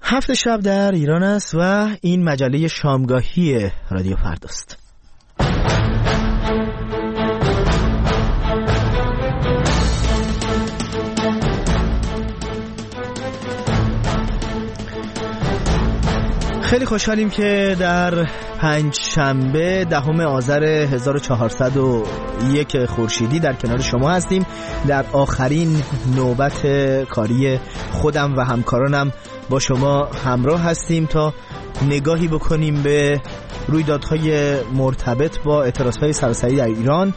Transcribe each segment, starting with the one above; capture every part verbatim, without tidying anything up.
هفت شب در ایران است و این مجله شامگاهی رادیو فرداست. خیلی خوشحالیم که در پنج شنبه دهم آذر هزار و چهارصد و یک خورشیدی در کنار شما هستیم. در آخرین نوبت کاری خودم و همکارانم با شما همراه هستیم تا نگاهی بکنیم به رویدادهای مرتبط با اعتراضهای سراسری در ایران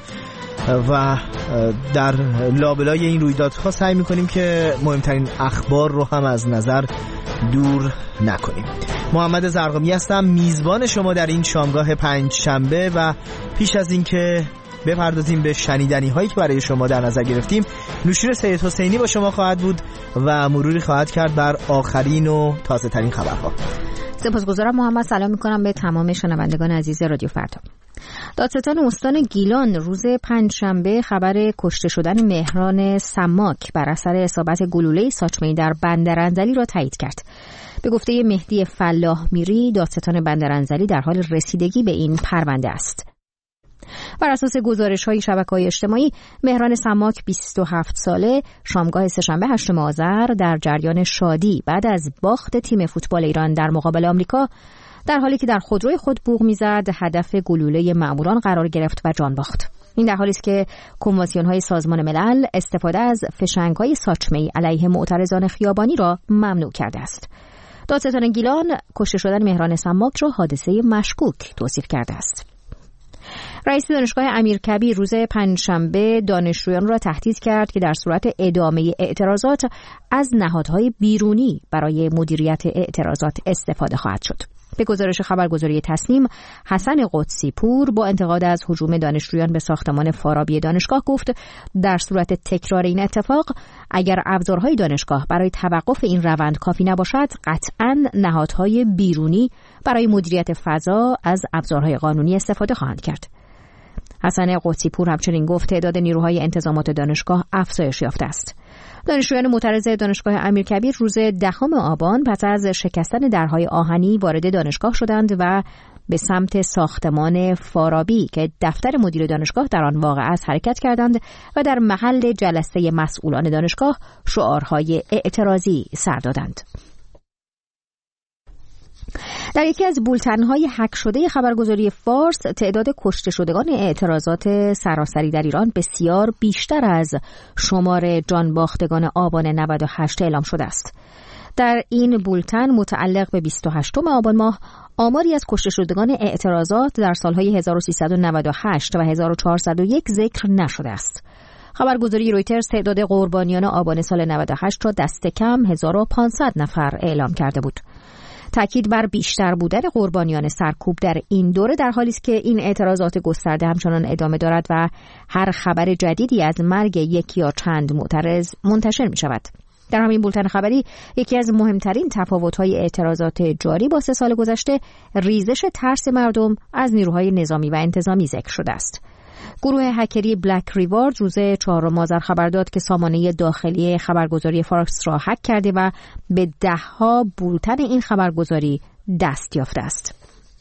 و در لابلای این رویدادها سعی میکنیم که مهمترین اخبار رو هم از نظر دور نکنیم. محمد زرقامی هستم، میزبان شما در این شامگاه پنج شنبه و پیش از این که بپردازیم به شنیدنی هایی که برای شما در نظر گرفتیم، نوشین سید حسینی با شما خواهد بود و مروری خواهد کرد بر آخرین و تازه ترین خبرها. سپاسگزارم محمد. سلام میکنم به تمام شنوندگان عزیز رادیو فردا. دادستان استان گیلان روز پنجشنبه خبر کشته شدن مهران سماک بر اثر اصابت گلوله ساچمه‌ای در بندرانزلی را تایید کرد. به گفته مهدی فلاح میری، دادستان بندرانزلی در حال رسیدگی به این پرونده است. بر اساس گزارش‌های شبکه‌های اجتماعی، مهران سماک بیست و هفت ساله شامگاه سه‌شنبه هشتم آذر در جریان شادی بعد از باخت تیم فوتبال ایران در مقابل آمریکا، در حالی که در خودروی خود بوق می‌زد، هدف گلوله مأموران قرار گرفت و جان باخت. این در حالی است که کنوانسیون‌های سازمان ملل استفاده از فشنگ‌های ساچمه‌ای علیه معترضان خیابانی را ممنوع کرده است. دادستان گیلان کشته شدن مهران سماک را حادثه مشکوک توصیف کرده است. رئیس دانشگاه امیرکبیر روز پنجشنبه دانشجویان را تهدید کرد که در صورت ادامه اعتراضات از نهادهای بیرونی برای مدیریت اعتراضات استفاده خواهد شد. به گزارش خبرگزاری تسنیم، حسن قدسی پور با انتقاد از هجوم دانشجویان به ساختمان فارابی دانشگاه گفت در صورت تکرار این اتفاق، اگر ابزارهای دانشگاه برای توقف این روند کافی نباشد، قطعاً نهادهای بیرونی برای مدیریت فضا از ابزارهای قانونی استفاده خواهند کرد. حسن قدسی پور همچنین گفت تعداد نیروهای انتظامات دانشگاه افزایش یافته است. دانشجویان معترض دانشگاه امیرکبیر روز دهم آبان پس از شکستن درهای آهنی وارد دانشگاه شدند و به سمت ساختمان فارابی که دفتر مدیر دانشگاه در آن واقع است حرکت کردند و در محل جلسه مسئولان دانشگاه شعارهای اعتراضی سر دادند. در یکی از بولتن‌های هک شده خبرگزاری فارس، تعداد کشته شدگان اعتراضات سراسری در ایران بسیار بیشتر از شمار جانباختگان آبان نود و هشت اعلام شده است. در این بولتن متعلق به بیست و هشتم آبان ماه آماری از کشته شدگان اعتراضات در سالهای هزار و سیصد و نود و هشت و هزار و چهارصد و یک ذکر نشده است. خبرگزاری رویترز تعداد قربانیان آبان سال نود و هشت را دست کم هزار و پانصد نفر اعلام کرده بود. تأکید بر بیشتر بودن قربانیان سرکوب در این دوره در حالی است که این اعتراضات گسترده همچنان ادامه دارد و هر خبر جدیدی از مرگ یک یا چند معترض منتشر می شود. در همین بولتن خبری یکی از مهمترین تفاوت‌های اعتراضات جاری با سه سال گذشته ریزش ترس مردم از نیروهای نظامی و انتظامی ذکر شده است. گروه هکری بلک ریوارد روز چهارم آذر خبر داد که سامانه داخلی خبرگزاری فارکس را هک کرده و به ده‌ها بولتن این خبرگزاری دست یافته است.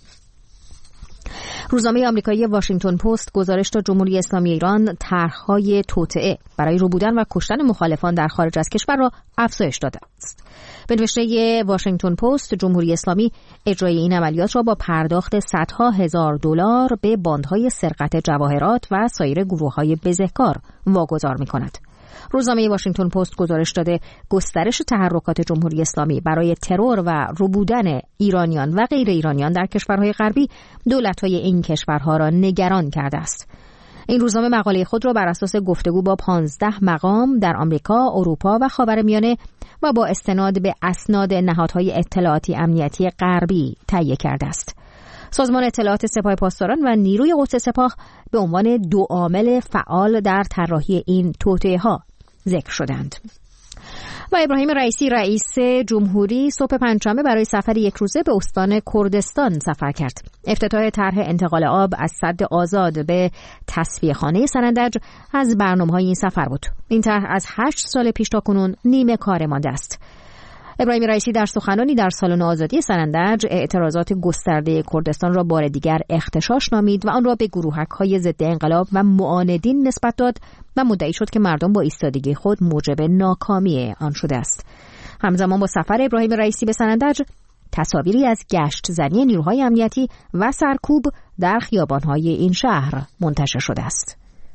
روزنامه آمریکایی واشنگتن پست گزارش داد جمهوری اسلامی ایران طرح‌های توطئه برای ربودن و کشتن مخالفان در خارج از کشور را افزایش داده است. به نوشته واشنگتن پست، جمهوری اسلامی اجرای این عملیات را با پرداخت صدها هزار دلار به باندهای سرقت جواهرات و سایر گروه‌های بزهکار واگذار می‌کند. روزنامه واشنگتن پست گزارش داده گسترش تحرکات جمهوری اسلامی برای ترور و ربودن ایرانیان و غیر ایرانیان در کشورهای غربی دولت‌های این کشورها را نگران کرده است. این روزنامه مقاله خود را بر اساس گفتگو با پانزده مقام در آمریکا، اروپا و خاورمیانه و با استناد به اسناد نهادهای اطلاعاتی امنیتی غربی تهیه کرده است. سازمان اطلاعات سپاه پاسداران و نیروی قدس سپاه به عنوان دو عامل فعال در طراحی این توطئه‌ها ذکر شدند. و ابراهیم رئیسی رئیس جمهوری صبح پنجشنبه برای سفر یک روزه به استان کردستان سفر کرد. افتتاح طرح انتقال آب از سد آزاد به تصفیه‌خانه سنندج از برنامه‌های این سفر بود. این طرح از هشت سال پیش تا کنون نیمه کار مانده است. ابراهیم رئیسی در سخنانی در سالن آزادی سنندج اعتراضات گسترده کردستان را بار دیگر اغتشاش نامید و آن را به گروهک‌های ضد انقلاب و معاندین نسبت داد و مدعی شد که مردم با ایستادگی خود موجب ناکامی آن شده است. همزمان با سفر ابراهیم رئیسی به سنندج تصاویری از گشت زنی نیروهای امنیتی و سرکوب در خیابان‌های این شهر منتشر شده است.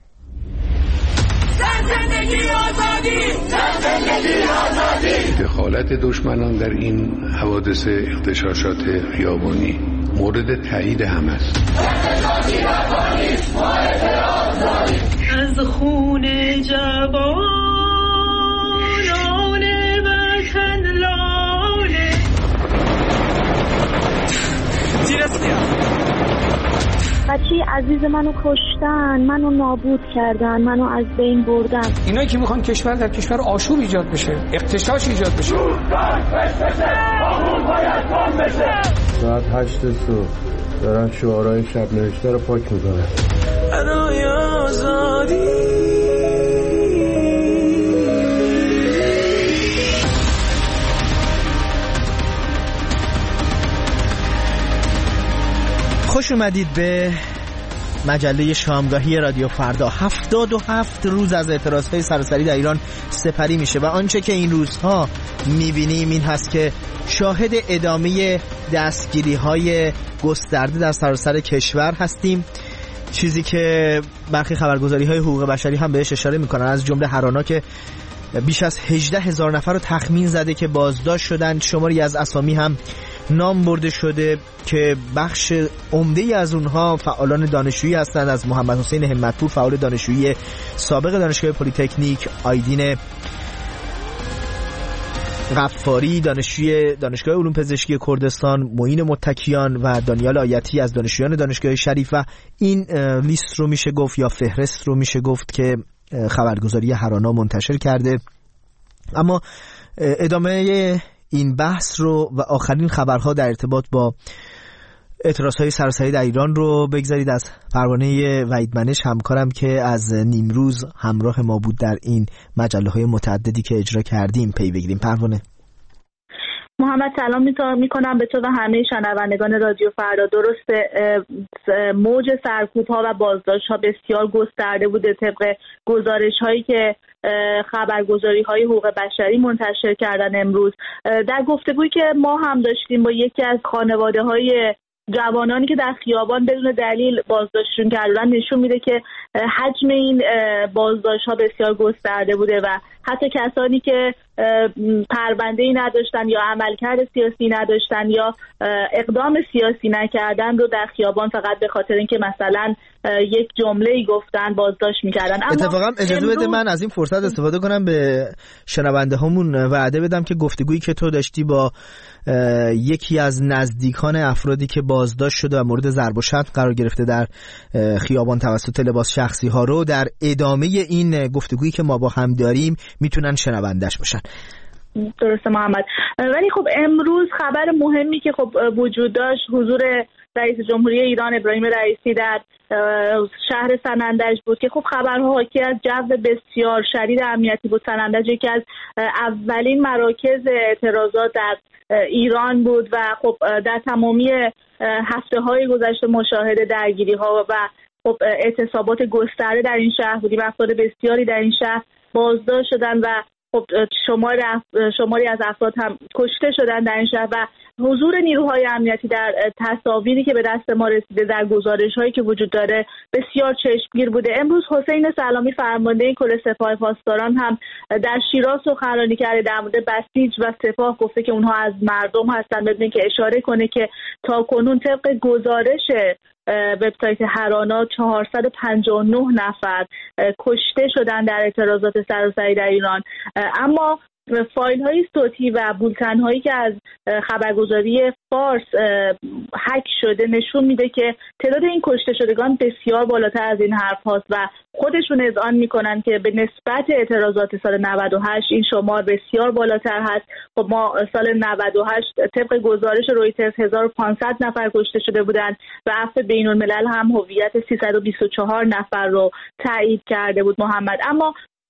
زندگی آزادی، زندگی آزادی. دخالت دشمنان در این حوادث اغتشاشات خیابانی مورد تایید هم است. از خون جوانان وطن لاله بچه عزیز منو کشتن، منو نابود کردن، منو از بین بردن. اینایی که میخوان کشور در کشور آشوب ایجاد بشه، اغتشاش ایجاد بشه. ساعت هشت صبح دارن شعارهای شب نوشته رو پاک میکنن. برای آزادی خوش اومدید به مجله شامگاهی رادیو فردا. هفتاد و هفت روز از اعتراضهای سراسری در ایران سپری میشه و آنچه که این روزها میبینیم این هست که شاهد ادامه دستگیری های گسترده در سراسر کشور هستیم، چیزی که برخی خبرگزاری های حقوق بشری هم بهش اشاره میکنن، از جمله هرانا که بیش از هجده هزار نفر رو تخمین زده که بازداشت شدند. شماری از اسامی هم نام برده شده که بخش عمده‌ای از اونها فعالان دانشجویی هستند، از محمد حسین همتپور فعال دانشجویی سابق دانشگاه پلی‌تکنیک، آیدین غفاری دانشجوی دانشگاه علوم پزشکی کردستان، معین متکیان و دانیال آیتی از دانشجویان دانشگاه شریف. و این لیست رو میشه گفت یا فهرست رو میشه گفت که خبرگزاری هرانا منتشر کرده. اما ادامه این بحث رو و آخرین خبرها در ارتباط با اعتراضهای سراسری در ایران رو بگذارید از پروانه وحید منش، همکارم که از نیمروز همراه ما بود در این مجله‌های متعددی که اجرا کردیم، پی بگیریم. پروانه. محمد سلام میکنم به تو و همه شنوندگان رادیو فردا. درسته موج سرکوب‌ها و بازداشت‌ها بسیار گسترده بوده طبق گزارش‌هایی که خبرگزاری‌های حقوق بشری منتشر کردن امروز. در گفتگویی که ما هم داشتیم با یکی از خانواده‌های جوانانی که در خیابان بدون دلیل بازداشتشون کردن، نشون میده که حجم این بازداشت‌ها بسیار گسترده بوده و حتی کسانی که پرونده‌ای نداشتن یا عملکرد سیاسی نداشتن یا اقدام سیاسی نکردن رو در خیابان فقط به خاطر اینکه مثلا یک جمله‌ای گفتن بازداشت می‌کردن. اتفاقا اجازه بده من از این فرصت استفاده کنم به شنونده هامون وعده بدم که گفتگویی که تو داشتی با یکی از نزدیکان افرادی که بازداشت شده و مورد ضرب و شتم قرار گرفته در خیابان توسط لباس شخصی ها رو در ادامه این گفتگویی که ما با هم داریم میتونن شنوندش باشن. درسته محمد. ولی خب امروز خبر مهمی که خب وجود داشت حضور رئیس جمهوری ایران ابراهیم رئیسی در شهر سنندج بود که خب خبرها حاکی از جو بسیار شدید امنیتی بود. سنندج یکی از اولین مراکز اعتراضات در ایران بود و خب در تمامی هفته های گذشته مشاهده درگیری ها و خب اعتصابات گسترده در این شهر بودیم. افراد بسیاری در این شهر بازداشت شدن و خب شماری شماری از افراد هم کشته شدن در این شهر و حضور نیروهای امنیتی در تصاویری که به دست ما رسیده در گزارش‌هایی که وجود داره بسیار چشمگیر بوده. امروز حسین سلامی فرمانده کل سپاه پاسداران هم در شیراز سخنرانی کرده، در مورد بسیج و سپاه گفته که اونها از مردم هستن، بدون که اشاره کنه که تاکنون طبق گزارش وبسایت هرانا چهارصد و پنجاه و نه نفر کشته شدن در اعتراضات سراسری در ایران. اما فایل های صوتی و بولتن هایی که از خبرگزاری فارس هک شده نشون میده که تعداد این کشته شدگان بسیار بالاتر از این حرف هاست و خودشون اذعان میکنن که به نسبت اعتراضات سال نود و هشت این شمار بسیار بالاتر هست. خب ما سال نود و هشت طبق گزارش رویترز هزار و پانصد نفر کشته شده بودند و عفو بین الملل هم هویت سیصد و بیست و چهار نفر رو تایید کرده بود محمد. اما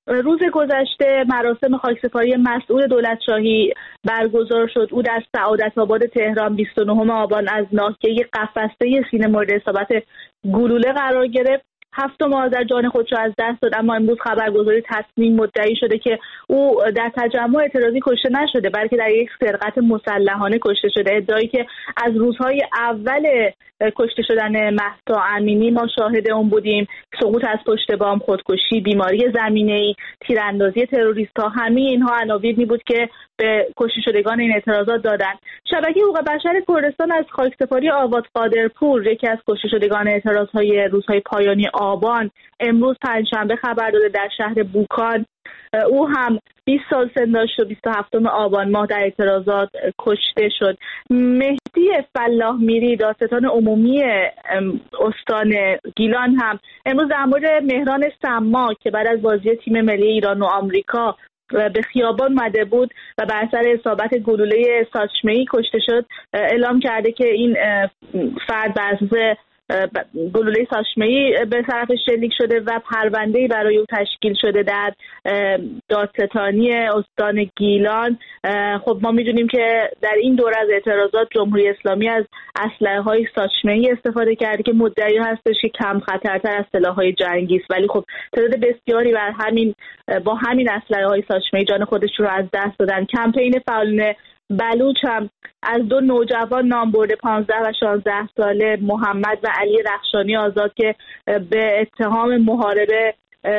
روز گذشته مراسم خاکسپاری مسئول دولتشاهی برگزار شد. او در سعادت‌آباد تهران بیست و نهم آبان از ناحیه قفسه سینه مورد اصابت گلوله قرار گرفت. هفتم آذر جان خودش را از دست داد، اما امروز خبرگزاری تصنیم مدعی شده که او در تجمع اعتراضی کشته نشده بلکه در یک سرقت مسلحانه کشته شده. ادعایی که از روزهای اول کشته شدن مهسا امینی ما شاهد اون بودیم. سقوط از پشت بام، خودکشی، بیماری زمینه‌ای، تیراندازی تروریست‌ها، همه اینها عناوینی بود که به کشته شدگان این اعتراضات دادن. شبکه حقوق بشر کردستان از خاکسپاری آواد قادرپور، یکی از کشته شدگان اعتراضهای روزهای پایانی آبان، امروز پنجشنبه خبر داده در شهر بوکان او هم بیست سال سن داشت و بیست و هفتم آبان ماه در اعتراضات کشته شد. مهدی فلاح میری، دادستان عمومی استان گیلان، هم امروز در مورد مهران سماک که بعد از بازی تیم ملی ایران و آمریکا به خیابان مده بود و بر اثر اصابت گلوله ساچمه‌ای کشته شد، اعلام کرده که این فرد بر اساس گلوله ساچمه‌ای به طرفش شلیک شده و پرونده‌ای برای او تشکیل شده در دادستانی استان گیلان. خب ما می‌دونیم که در این دوره از اعتراضات جمهوری اسلامی از اسلحه‌های ساچمه‌ای استفاده کرده که مدعی هستش که کم خطرتر از سلاح‌های جنگی است، ولی خب تعداد بسیاری بر همین با همین اسلحه‌های ساچمه‌ای جان خودشون رو از دست دادن. کمپین فعالان بلوچ هم از دو نوجوان نام برده، پانزده و شانزده ساله، محمد و علی رخشانی آزاد، که به اتهام محاربه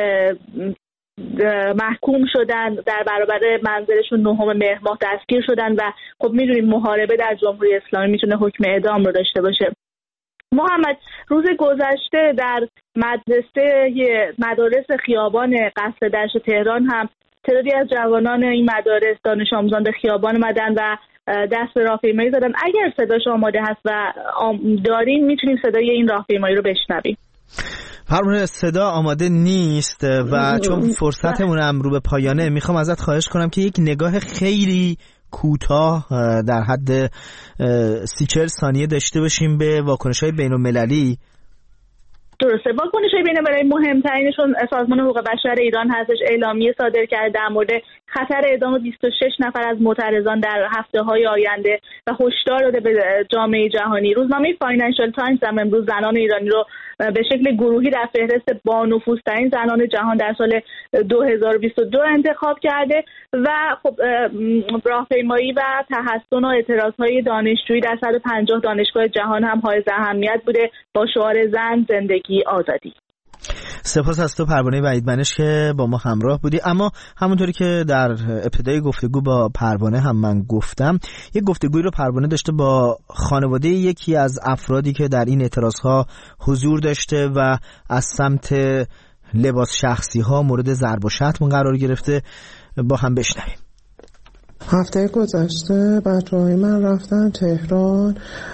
محکوم شدن، در برابر منزلشون نهم مهر ماه دستگیر شدن و خب میدونیم محاربه در جمهوری اسلامی میتونه حکم اعدام رو داشته باشه. محمد، روز گذشته در مدرسه مدارس خیابان قصر دشت تهران هم تعدادی از جوانان این مدارس دانش آموزان به خیابان اومدن و دست به راهپیمایی زدن. اگر صداش آماده هست و داریم میتونیم صدای این راهپیمایی رو بشنویم. پروانه، صدا آماده نیست و چون فرصتمون هم رو به پایانه، میخوام ازت خواهش کنم که یک نگاه خیلی کوتاه در حد سی چهل ثانیه داشته باشیم به واکنش‌های بین‌المللی. درسته، واکنش‌های بین‌المللی مهمترینشون سازمان حقوق بشر ایران هستش. اعلامیه صادر کرده در مورد خطر اعدام بیست و شش نفر از معترضان در هفته‌های آینده و هشدار داده به جامعه جهانی. روزنامه فاینانشال تایمز هم امروز زنان ایرانی رو به شکل گروهی در فهرست با نفوذترین زنان جهان در سال دو هزار و بیست و دو انتخاب کرده و خب راهپیمایی و تحسن و اعتراض‌های دانشجویی در صد و پنجاه دانشگاه جهان هم حائز اهمیت بوده با شعار زن، زندگی، آزادی. سپاس از تو پروانه وحیدمنش که با ما همراه بودی. اما همونطوری که در ابتدای گفتگو با پروانه هم من گفتم، یک گفتگوی رو پروانه داشته با خانواده یکی از افرادی که در این اعتراضها حضور داشته و از سمت لباس شخصی ها مورد ضرب و شتم قرار گرفته. با هم بشنویم. هفته گذشته بچه‌های من رفتن تهران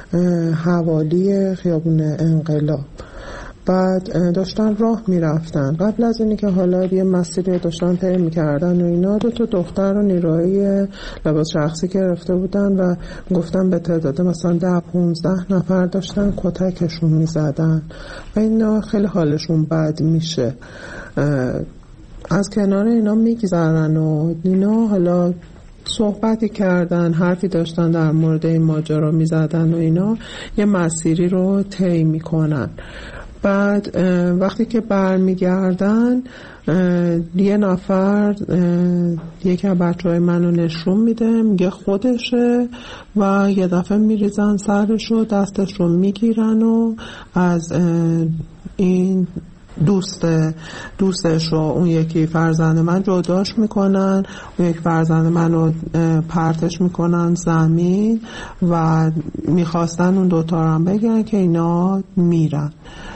حوالی خیابون انقلاب، بعد داشتن راه میرفتن. قبل از اینی که حالا یه مسیری داشتن طی میکردن و اینا، دو تا دختر رو نیروهای لباس شخصی گرفته بودن و گفتن به تعداد مثلا ده پونزده نفر داشتن کتکشون میزدن و اینا خیلی حالشون بد میشه. از کنار اینا میگذرن و اینا حالا صحبتی کردن، حرفی داشتن در مورد این ماجرا میزدن و اینا، یه مسیری رو طی میکنن. بعد وقتی که برمیگردن یه نفر یکی از بچه‌های منو نشون میده، میگه خودشه و یه دفعه میریزن سرش و دستش رو میگیرن و از این دوست دوستش رو، اون یکی فرزند من، جداش میکنن. اون یک فرزند من رو پرتش میکنن زمین و میخواستن اون دوتا رو هم بگیرن که اینا میرن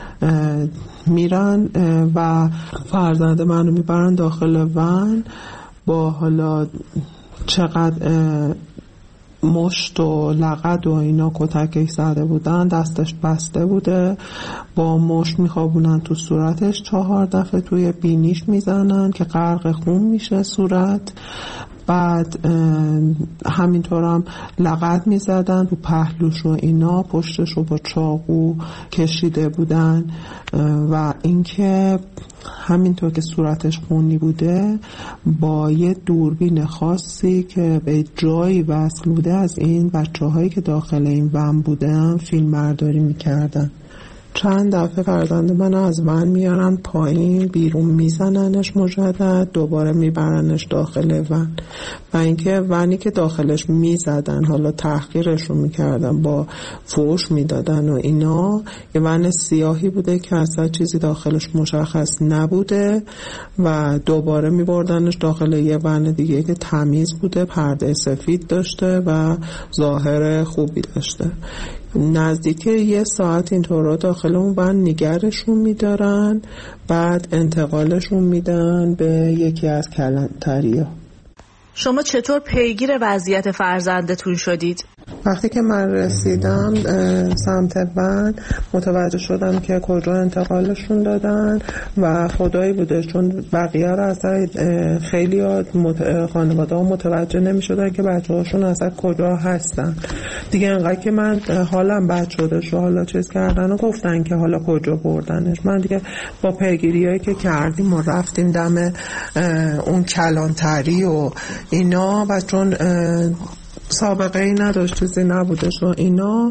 میرن و فرزند من رو میبرن داخل ون با حالا چقدر مشت و لقد و اینا کتکش زده بودن، دستش بسته بوده، با مشت میخوابونن تو صورتش، چهار دفعه توی بینیش میزنن که غرق خون میشه صورت. بعد همینطور هم لغت میزدن رو پهلوش و اینا، پشتش رو با چاقو کشیده بودن و اینکه همینطور که صورتش خونی بوده با یه دوربین خاصی که به جایی وصل بوده از این بچه هایی که داخل این ون بودن فیلم برداری میکردن. چند دفعه فرزند من از ون میارن پایین، بیرون میزننش مجدد، دوباره میبرنش داخل ون و اینکه ونی که داخلش میزدن حالا تحقیرش رو میکردن، با فوش میدادن و اینا، یه ون سیاهی بوده که اصلا چیزی داخلش مشخص نبوده و دوباره میبردنش داخل یه ون دیگه که تمیز بوده، پرده سفید داشته و ظاهر خوبی داشته. نزدیک یه ساعت اینطورا داخل اون ون نگرشون میدارن، بعد انتقالشون میدن به یکی از کلانتری‌ها. شما چطور پیگیر وضعیت فرزندتون شدید؟ وقتی که من رسیدم سمت ون متوجه شدم که کجا انتقالشون دادن و خدایی بوده چون بقیه رو اصلا خیلی خانواده ها متوجه نمی شدن که بچه هاشون اصلا کجا هستن دیگه. انقدر که من حالم بد شده شو حالا چیز کردن و گفتن که حالا کجا بردنش. من دیگه با پیگیری هایی که کردیم و رفتیم دم اون کلانتری و اینا و چون سابقه ای نداشت چیزی نبودش و اینا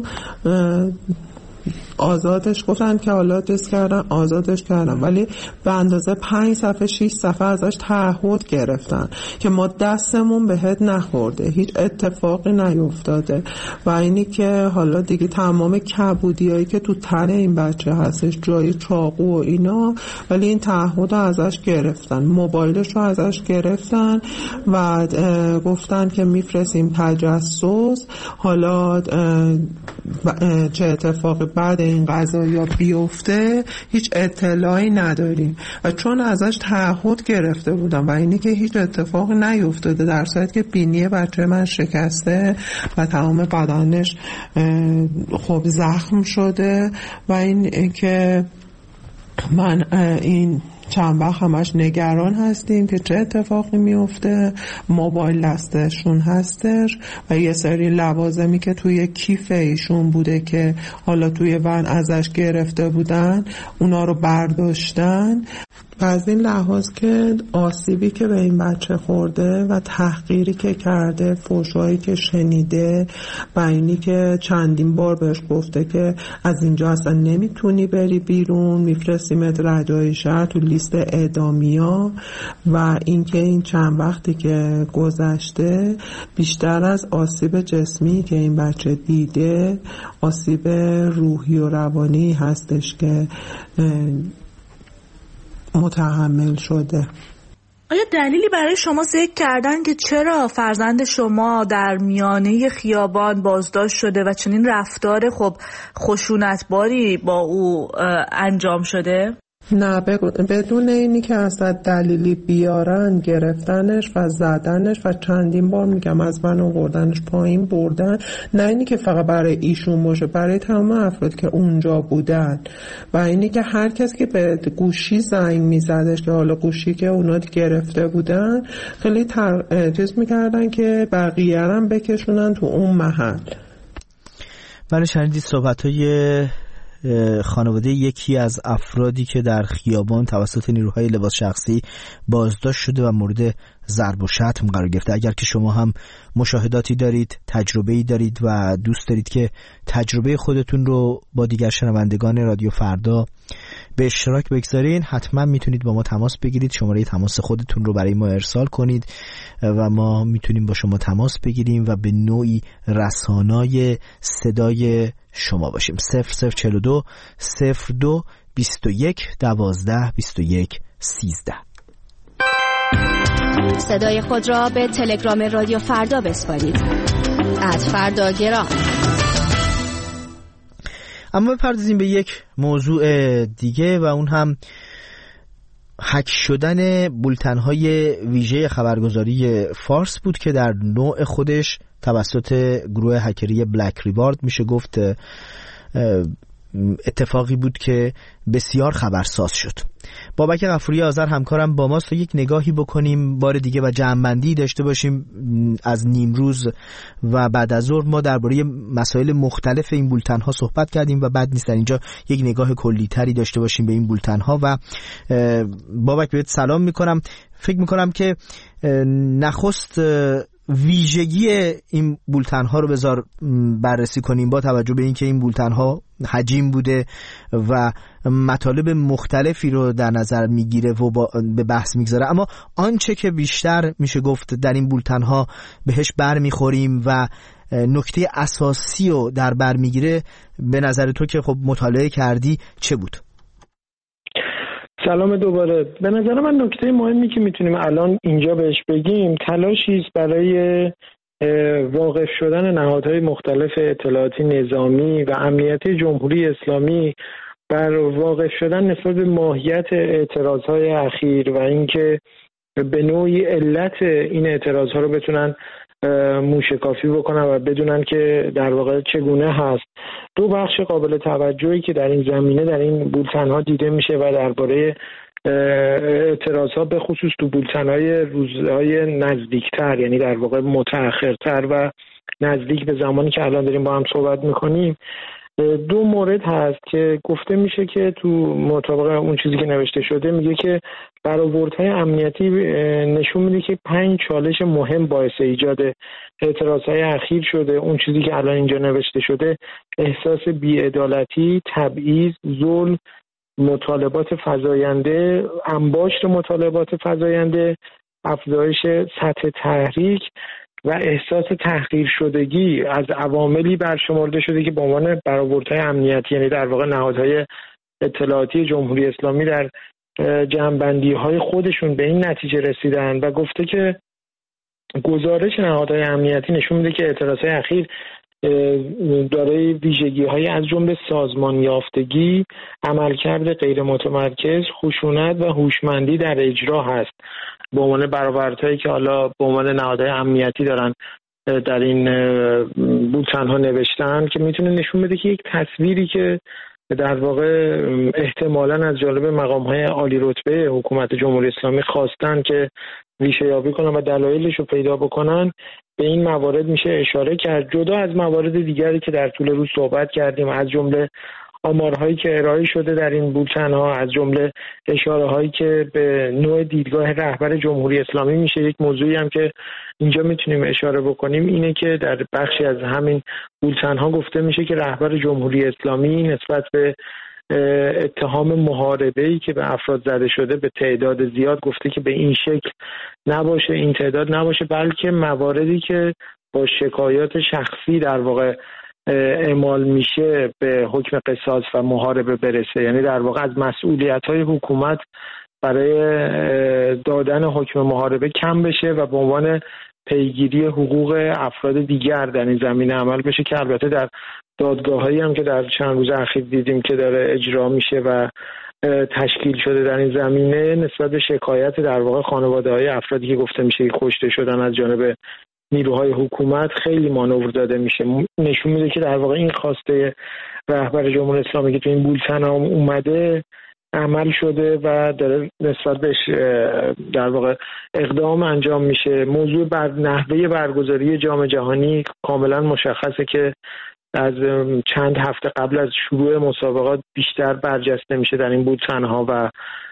آزادش گفتن که حالا دست کردن آزادش کردن، ولی به اندازه پنج صفحه شیش صفحه ازش تعهد گرفتن که ما دستمون بهت نخورده، هیچ اتفاقی نیفتاده و اینی که حالا دیگه تمام کبودیایی که تو تن این بچه هستش جای چاقو و اینا، ولی این تعهد رو ازش گرفتن، موبایلش رو ازش گرفتن و گفتن که میفرستیم تجسس، حالا چه اتفاقی بعد این قضایا بیفته هیچ اطلاعی نداریم. و چون ازش تعهد گرفته بودم و اینی که هیچ اتفاقی نیفتاده در صورتی که بینی بچه من شکسته و تمام بدنش خب زخم شده و این که من این چند وقت همش نگران هستیم که چه اتفاقی میفته. موبایل دستشون هستش و یه سری لوازمی که توی کیف ایشون بوده که حالا توی ون ازش گرفته بودن اونا رو برداشتن. و از این لحاظ که آسیبی که به این بچه خورده و تحقیری که کرده، فحشایی که شنیده و اینی که چندین بار بهش گفته که از اینجا اصلا نمیتونی بری بیرون، میفرستیمت رجای شهر تو لیست اعدامیا و اینکه این چند وقتی که گذشته بیشتر از آسیب جسمی که این بچه دیده آسیب روحی و روانی هستش که متحمل شده. آیا دلیلی برای شما ذکر کردن که چرا فرزند شما در میانه خیابان بازداشت شده و چنین رفتار خب خشونتباری با او انجام شده؟ نه، بدون اینی که اصلا دلیلی بیارن گرفتنش و زدنش و چندین بار میگم از من آوردنش پایین بردن. نه اینی که فقط برای ایشون باشه، برای تمام افراد که اونجا بودن و اینی که هر کس که به گوشی زنگ میزدش که حالا گوشی که اونا گرفته بودن خیلی تر... چیز میکردن که بقیه هم بکشونن تو اون محل. ولی شنیدید صحبت‌های خانواده یکی از افرادی که در خیابان توسط نیروهای لباس شخصی بازداشت شده و مورد ضرب و شتم قرار گرفته. اگر که شما هم مشاهداتی دارید، تجربه‌ای دارید و دوست دارید که تجربه خودتون رو با دیگر شنوندگان رادیو فردا به اشتراک بگذارین، حتما میتونید با ما تماس بگیرید. شماره تماس خودتون رو برای ما ارسال کنید و ما میتونیم با شما تماس بگیریم و به نوعی رسانای صدای شما باشیم. صفر صفر چهل و دو صفر دو بیست و یک دوازده بیست و یک سیزده. صدای خود را به تلگرام رادیو فردا بسپارید. از فردا گرام. اما بپردازیم به یک موضوع دیگه و اون هم هک شدن بولتن‌های ویژه خبرگزاری فارس بود که در نوع خودش توسط گروه هکری بلک ریوارد میشه گفت اتفاقی بود که بسیار خبرساز شد. بابک غفوری آذر همکارم با ماست و یک نگاهی بکنیم بار دیگه و جمع‌بندی داشته باشیم از نیمروز و بعد از ظهر. ما درباره مسائل مختلف این بولتن ها صحبت کردیم و بعد نیست در اینجا یک نگاه کلی تری داشته باشیم به این بولتن ها. و بابک بهت سلام میکنم. فکر میکنم که نخست ویژگی این بولتن ها رو بذار بررسی کنیم با توجه به اینکه این بولتن ها حجیم بوده و مطالب مختلفی رو در نظر میگیره و به بحث میگذاره، اما آنچه که بیشتر میشه گفت در این بولتن ها بهش بر میخوریم و نکته اساسی رو در بر میگیره، به نظر تو که خب مطالعه کردی، چه بود؟ سلام دوباره. به نظر من نکته مهمی که میتونیم الان اینجا بهش بگیم تلاشی است برای واقف شدن نهادهای مختلف اطلاعاتی نظامی و امنیتی جمهوری اسلامی بر واقف شدن نسبت به ماهیت اعتراضهای اخیر و اینکه به نوعی علت این اعتراضها رو بتونن موشکافی بکنن و بدونن که در واقع چگونه هست. دو بخش قابل توجهی که در این زمینه در این بولتن‌ها دیده میشه و درباره اعتراضها به خصوص تو بولتن‌های روزهای نزدیکتر، یعنی در واقع متأخرتر و نزدیک به زمانی که الان داریم با هم صحبت میکنیم، دو مورد هست که گفته میشه که تو مطابق اون چیزی که نوشته شده میگه که برآوردهای امنیتی نشون میده که پنج چالش مهم باعث ایجاد اعتراضهای اخیر شده. اون چیزی که الان اینجا نوشته شده احساس بی‌عدالتی، تبعیض، ظلم، مطالبات فزاینده، انباشت مطالبات فزاینده، افزایش سطح تحریک و احساس تحقیر شدگی از عواملی برشمرده شده که به عنوان برآوردهای امنیتی، یعنی در واقع نهادهای اطلاعاتی جمهوری اسلامی در جمع‌بندی‌های خودشون به این نتیجه رسیدن و گفته که گزارش نهادهای امنیتی نشون میده که اعتراضهای اخیر دارای ویژگی‌های از جمله سازمان یافتگی، عملکرد غیر متمرکز، خشونت و هوشمندی در اجرا هست به عنوان برآوردهایی که حالا به عنوان نهادهای امنیتی دارن در این بولتن‌ها نوشتن، که میتونه نشون بده که یک تصویری که در واقع احتمالاً از جانب مقام‌های عالی رتبه حکومت جمهوری اسلامی خواستن که ریشه یابی کنن و دلایلش رو پیدا بکنن، به این موارد میشه اشاره کرد، جدا از موارد دیگری که در طول روز صحبت کردیم، از جمله آمارهایی که ارائه شده در این بولتن‌ها، از جمله اشاره‌هایی که به نوع دیدگاه رهبر جمهوری اسلامی میشه. یک موضوعی هم که اینجا میتونیم اشاره بکنیم اینه که در بخشی از همین بولتن‌ها گفته میشه که رهبر جمهوری اسلامی نسبت به اتهام محاربه‌ای که به افراد زده شده به تعداد زیاد گفته که به این شکل نباشه، این تعداد نباشه، بلکه مواردی که با شکایات شخصی در واقع اعمال میشه به حکم قصاص و محاربه برسه، یعنی در واقع از مسئولیت‌های حکومت برای دادن حکم محاربه کم بشه و به عنوان پیگیری حقوق افراد دیگر در این زمینه عمل بشه، که البته در دادگاهایی هم که در چند روز اخیر دیدیم که داره اجرا میشه و تشکیل شده در این زمینه نسبت به شکایت در واقع خانواده‌های افرادی که گفته میشه که کشته شدن از جانب نیروهای حکومت خیلی مانور داده میشه. نشون میده که در واقع این خواسته رهبر جمهوری اسلامی که تو این بولتن هم اومده عمل شده و داره نسبت بهش در واقع اقدام انجام میشه. موضوع بر نحوه برگزاری جام جهانی کاملا مشخصه که از چند هفته قبل از شروع مسابقات بیشتر برجسته میشه در این بولتن‌ها و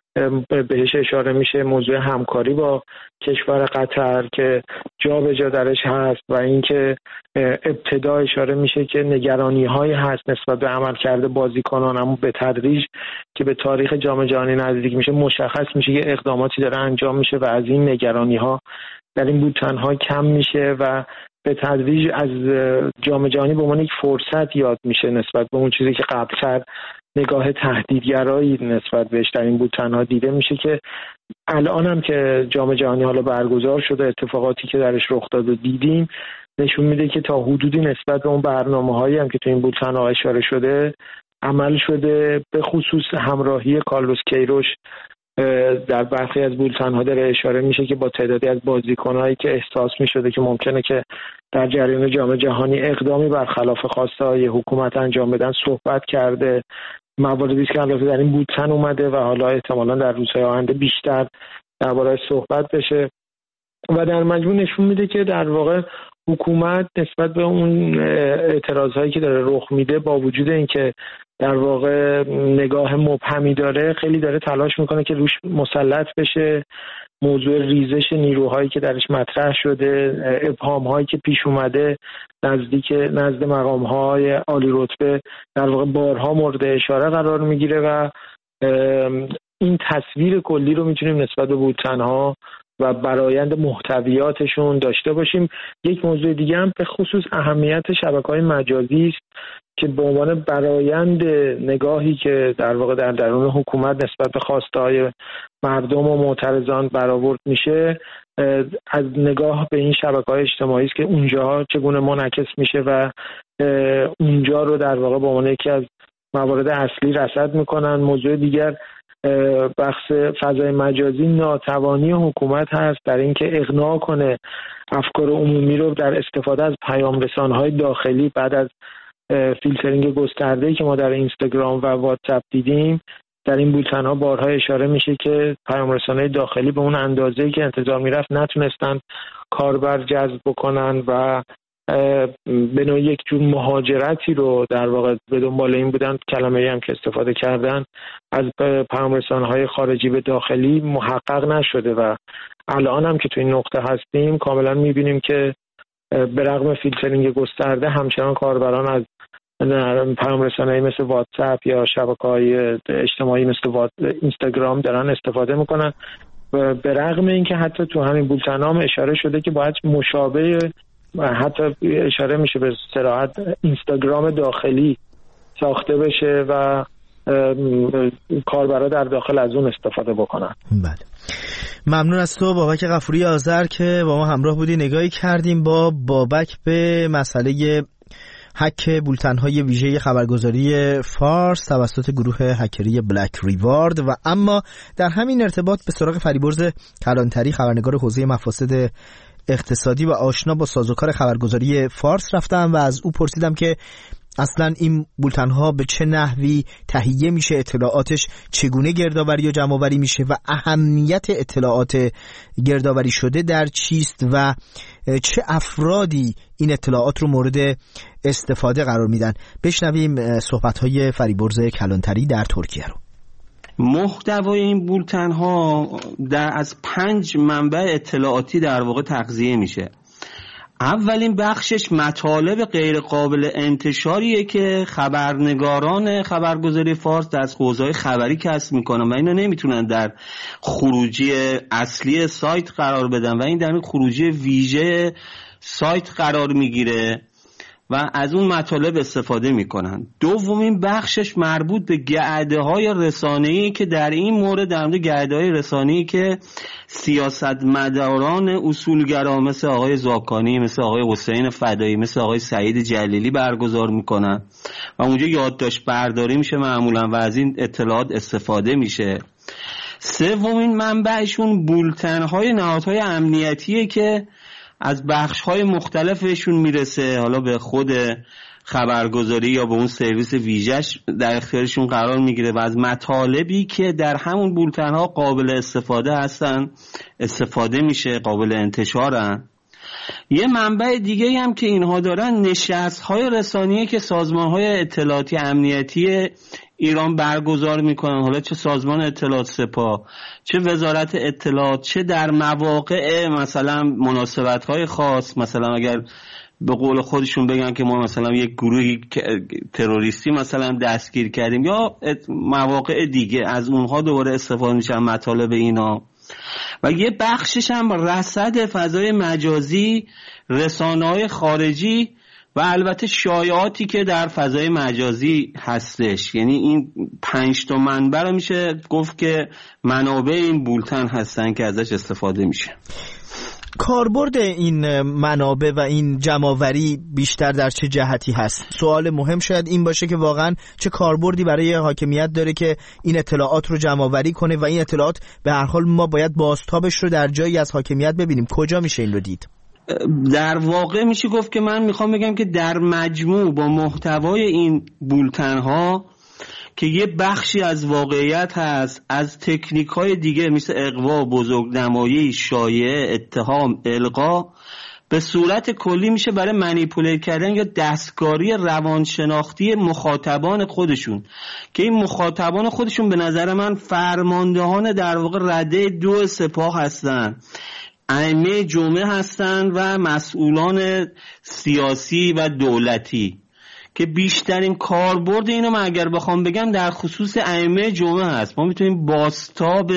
بهش اشاره میشه موضوع همکاری با کشور قطر که جا به جا درش هست و اینکه ابتدا اشاره میشه که نگرانی هایی هست نسبت به عملکرد بازیکنان، اما به تدریج که به تاریخ جام جهانی نزدیک میشه مشخص میشه که اقداماتی داره انجام میشه و از این نگرانی ها در این بولتن ها کم میشه و به تدریج از جام جهانی به عنوان یک فرصت یاد میشه نسبت به اون چیزی که قبل‌تر نگاه تهدیدگرایی نسبت بهش در این بولتن‌ها دیده میشه، که الان هم که جام جهانی حالا برگزار شده اتفاقاتی که درش رخ داد و دیدیم نشون میده که تا حدودی نسبت به اون برنامه‌هایی هم که تو این بولتن‌ها اشاره شده عمل شده، به خصوص همراهی کارلوس کیروش در برخی از بولتن‌ها داره اشاره میشه که با تعدادی از بازیکن‌هایی که احساس می‌شده که ممکنه که در جریان جام جهانی اقدامی برخلاف خواسته‌های حکومت انجام بدن صحبت کرده. مواردی است که البته در این بولتن اومده و حالا احتمالاً در روزهای آینده بیشتر درباره‌اش صحبت بشه و در مجموع نشون میده که در واقع حکومت نسبت به اون اعتراضهایی که داره رخ میده با وجود اینکه در واقع نگاه مبهمی داره، خیلی داره تلاش میکنه که روش مسلط بشه. موضوع ریزش نیروهایی که درش مطرح شده، ابهامهایی که پیش اومده نزدیک نزد مقامهای عالی رتبه در واقع بارها مورد اشاره قرار میگیره و این تصویر کلی رو میتونیم نسبت به بولتن‌ها و برآیند محتویاتشون داشته باشیم. یک موضوع دیگه هم به خصوص اهمیت شبکه‌های مجازی است که به عنوان برآیند نگاهی که در واقع در درون حکومت نسبت به خواسته‌های مردم و معترضان برآورد میشه، از نگاه به این شبکه‌های اجتماعی است که اونجا چگونه منعکس میشه و اونجا رو در واقع به عنوان یکی از موارد اصلی رصد میکنن. موضوع دیگر بخش فضای مجازی ناتوانی حکومت هست در اینکه اقناع کنه افکار عمومی رو در استفاده از پیام رسان‌های داخلی بعد از فیلترینگ گسترده‌ای که ما در اینستاگرام و واتساپ دیدیم. در این بولتن‌ها بارها اشاره میشه که پیام رسان‌های داخلی به اون اندازه‌ای که انتظار میرفت نتونستن کاربر جذب بکنن و به نوعی یک جور مهاجرتی رو در واقع به دنبال این بودن. کلمه‌ای هم که استفاده کردن از پیام رسانه‌های خارجی به داخلی محقق نشده و الان هم که تو این نقطه هستیم کاملا می‌بینیم که به رغم فیلترینگ گسترده همچنان کاربران از پیام رسانه‌ای مثل واتساپ یا شبکه‌های اجتماعی مثل اینستاگرام دارن استفاده میکنن و به رغم اینکه حتی تو همین بولتن‌ها هم اشاره شده که باید مشابه، حتی اشاره میشه به صراحت، اینستاگرام داخلی ساخته بشه و کاربرا در داخل از اون استفاده بکنن. بله، ممنون از تو بابک غفوری آذر که با ما همراه بودی. نگاهی کردیم با بابک به مسئله هک بولتن‌های ویژه خبرگزاری فارس توسط گروه هکری بلک ریوارد و اما در همین ارتباط به سراغ فریبرز کلانتری، خبرنگار حوزه مفاسد اقتصادی و آشنا با سازوکار خبرگزاری فارس رفتم و از او پرسیدم که اصلا این بولتن‌ها به چه نحوی تهیه میشه، اطلاعاتش چگونه گردآوری و جمع‌آوری میشه و اهمیت اطلاعات گردآوری شده در چیست و چه افرادی این اطلاعات رو مورد استفاده قرار میدن. بشنویم صحبت‌های فریبرز کلانتری در ترکیه رو. محتوای این بولتن ها در از پنج منبع اطلاعاتی در واقع تغذیه میشه. اولین بخشش مطالب غیر قابل انتشاریه که خبرنگاران خبرگزاری فارس در حوزه‌های خبری کسب میکنن و اینا نمیتونن در خروجی اصلی سایت قرار بدن و این در خروجی ویژه سایت قرار میگیره و از اون مطالب استفاده میکنن. دومین بخشش مربوط به گعده‌های رسانه‌ای که در این مورد در مورد گعده‌های رسانه‌ای که سیاستمداران اصولگرا مثل آقای زاکانی، مثل آقای حسین فدایی، مثل آقای سعید جلیلی برگزار میکنن و اونجا یادداشت برداری میشه معمولا و از این اطلاعات استفاده میشه. سومین منبعشون بولتن‌های نهادهای امنیتیه که از بخش‌های مختلفشون میرسه حالا به خود خبرگزاری یا به اون سرویس ویژه‌اش در اختیارشون قرار میگیره و از مطالبی که در همون بولتن‌ها قابل استفاده هستن استفاده میشه، قابل انتشارن. یه منبع دیگه هم که اینها دارن نشست‌های رسانه‌ای که سازمان‌های اطلاعاتی امنیتی ایران برگزار میکنن، حالا چه سازمان اطلاعات سپاه، چه وزارت اطلاعات، چه در مواقع مثلا مناسبت‌های خاص، مثلا اگر به قول خودشون بگن که ما مثلا یک گروهی تروریستی مثلا دستگیر کردیم یا مواقع دیگه، از اونها دوباره استفاده میشن مطالب اینا. و یه بخشش هم رصد فضای مجازی، رسانه‌های خارجی و البته شایعاتی که در فضای مجازی هستش. یعنی این پنج تا منبع رو میشه گفت که منابع این بولتن هستن که ازش استفاده میشه. کاربرد این منابع و این جمع‌آوری بیشتر در چه جهتی هست؟ سوال مهم شاید این باشه که واقعا چه کاربردی برای حاکمیت داره که این اطلاعات رو جمع‌آوری کنه و این اطلاعات به هر حال ما باید بازتابش رو در جایی از حاکمیت ببینیم. کجا میشه این رو دید؟ در واقع میشه گفت که من میخوام بگم که در مجموع با محتوای این بولتن‌ها که یه بخشی از واقعیت هست، از تکنیک‌های دیگه مثل اغوا، بزرگنمایی، شایعه، اتهام، القا، به صورت کلی میشه برای منیپولیت کردن یا دستکاری روانشناختی مخاطبان خودشون که این مخاطبان خودشون به نظر من فرماندهان در واقع رده دو سپاه هستن، ائمه جمعه هستن و مسئولان سیاسی و دولتی که بیشترین کاربرد اینو من اگر بخوام بگم در خصوص ائمه جمعه هست. ما میتونیم بازتاب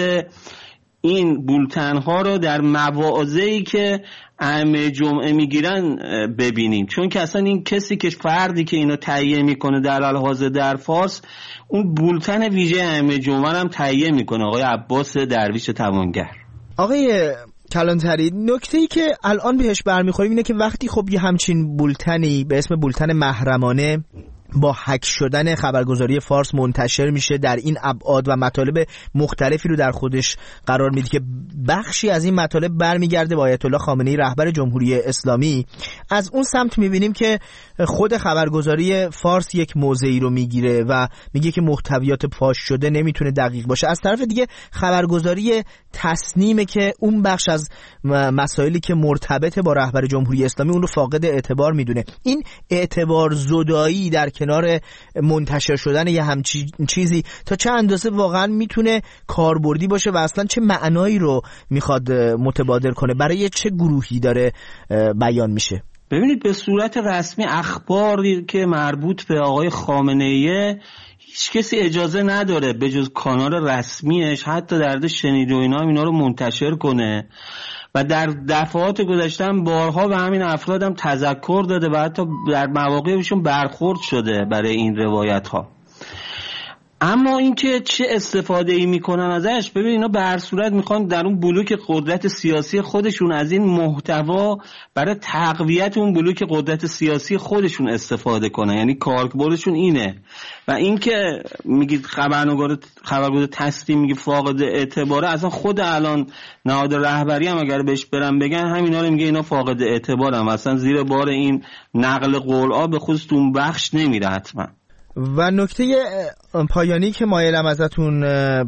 این بولتن‌ها رو در مواضعی که ائمه جمعه میگیرن ببینیم، چون که اصلا این کسی که فردی که اینو تهیه میکنه در الحاضر در فارس اون بولتن ویژه ائمه جمعه هم تهیه میکنه، آقای عباس درویش توانگر. آقای کلانتری، نکته‌ای که الان بهش برمیخوریم اینه که وقتی خب یه همچین بولتنی به اسم بولتن محرمانه با هک شدن خبرگزاری فارس منتشر میشه، در این ابعاد و مطالب مختلفی رو در خودش قرار میده که بخشی از این مطالب برمیگرده به آیت الله خامنه‌ای رهبر جمهوری اسلامی، از اون سمت میبینیم که خود خبرگزاری فارس یک موضعی رو میگیره و میگه که محتویات فاش شده نمیتونه دقیق باشه. از طرف دیگه خبرگزاری تصنیمه که اون بخش از مسائلی که مرتبط با رهبر جمهوری اسلامی اون رو فاقد اعتبار میدونه. این اعتبار زدایی در کنار منتشر شدن یه همچین چیزی تا چه اندازه واقعا میتونه کاربردی باشه و اصلا چه معنایی رو میخواد متبادر کنه، برای چه گروهی داره بیان میشه؟ ببینید، به صورت رسمی اخباری که مربوط به آقای خامنه‌ای هیچ کسی اجازه نداره به جز کانال رسمیش حتی در ده شنید و اینا اینا رو منتشر کنه و در دفعات گذشتم بارها به همین افراد هم تذکر داده و حتی در مواقع بهشون برخورد شده برای این روایت ها. اما اینکه چه استفاده ای میکنن ازش، ببین اینا به هر صورت میخوان در اون بلوک قدرت سیاسی خودشون از این محتوا برای تقویت اون بلوک قدرت سیاسی خودشون استفاده کنن، یعنی کاربردشون اینه. و اینکه میگید خبرنگار خبرگزار تسلیم میگه فاقد اعتباره، اصلا خود الان نهاد رهبری هم اگر بهش برن بگن همینا رو میگه اینا فاقد اعتبارن، اصلا زیر بار این نقل قول‌ها به خصوص اون بخش نمیره حتما. و نکته پایانی که مایلم ازتون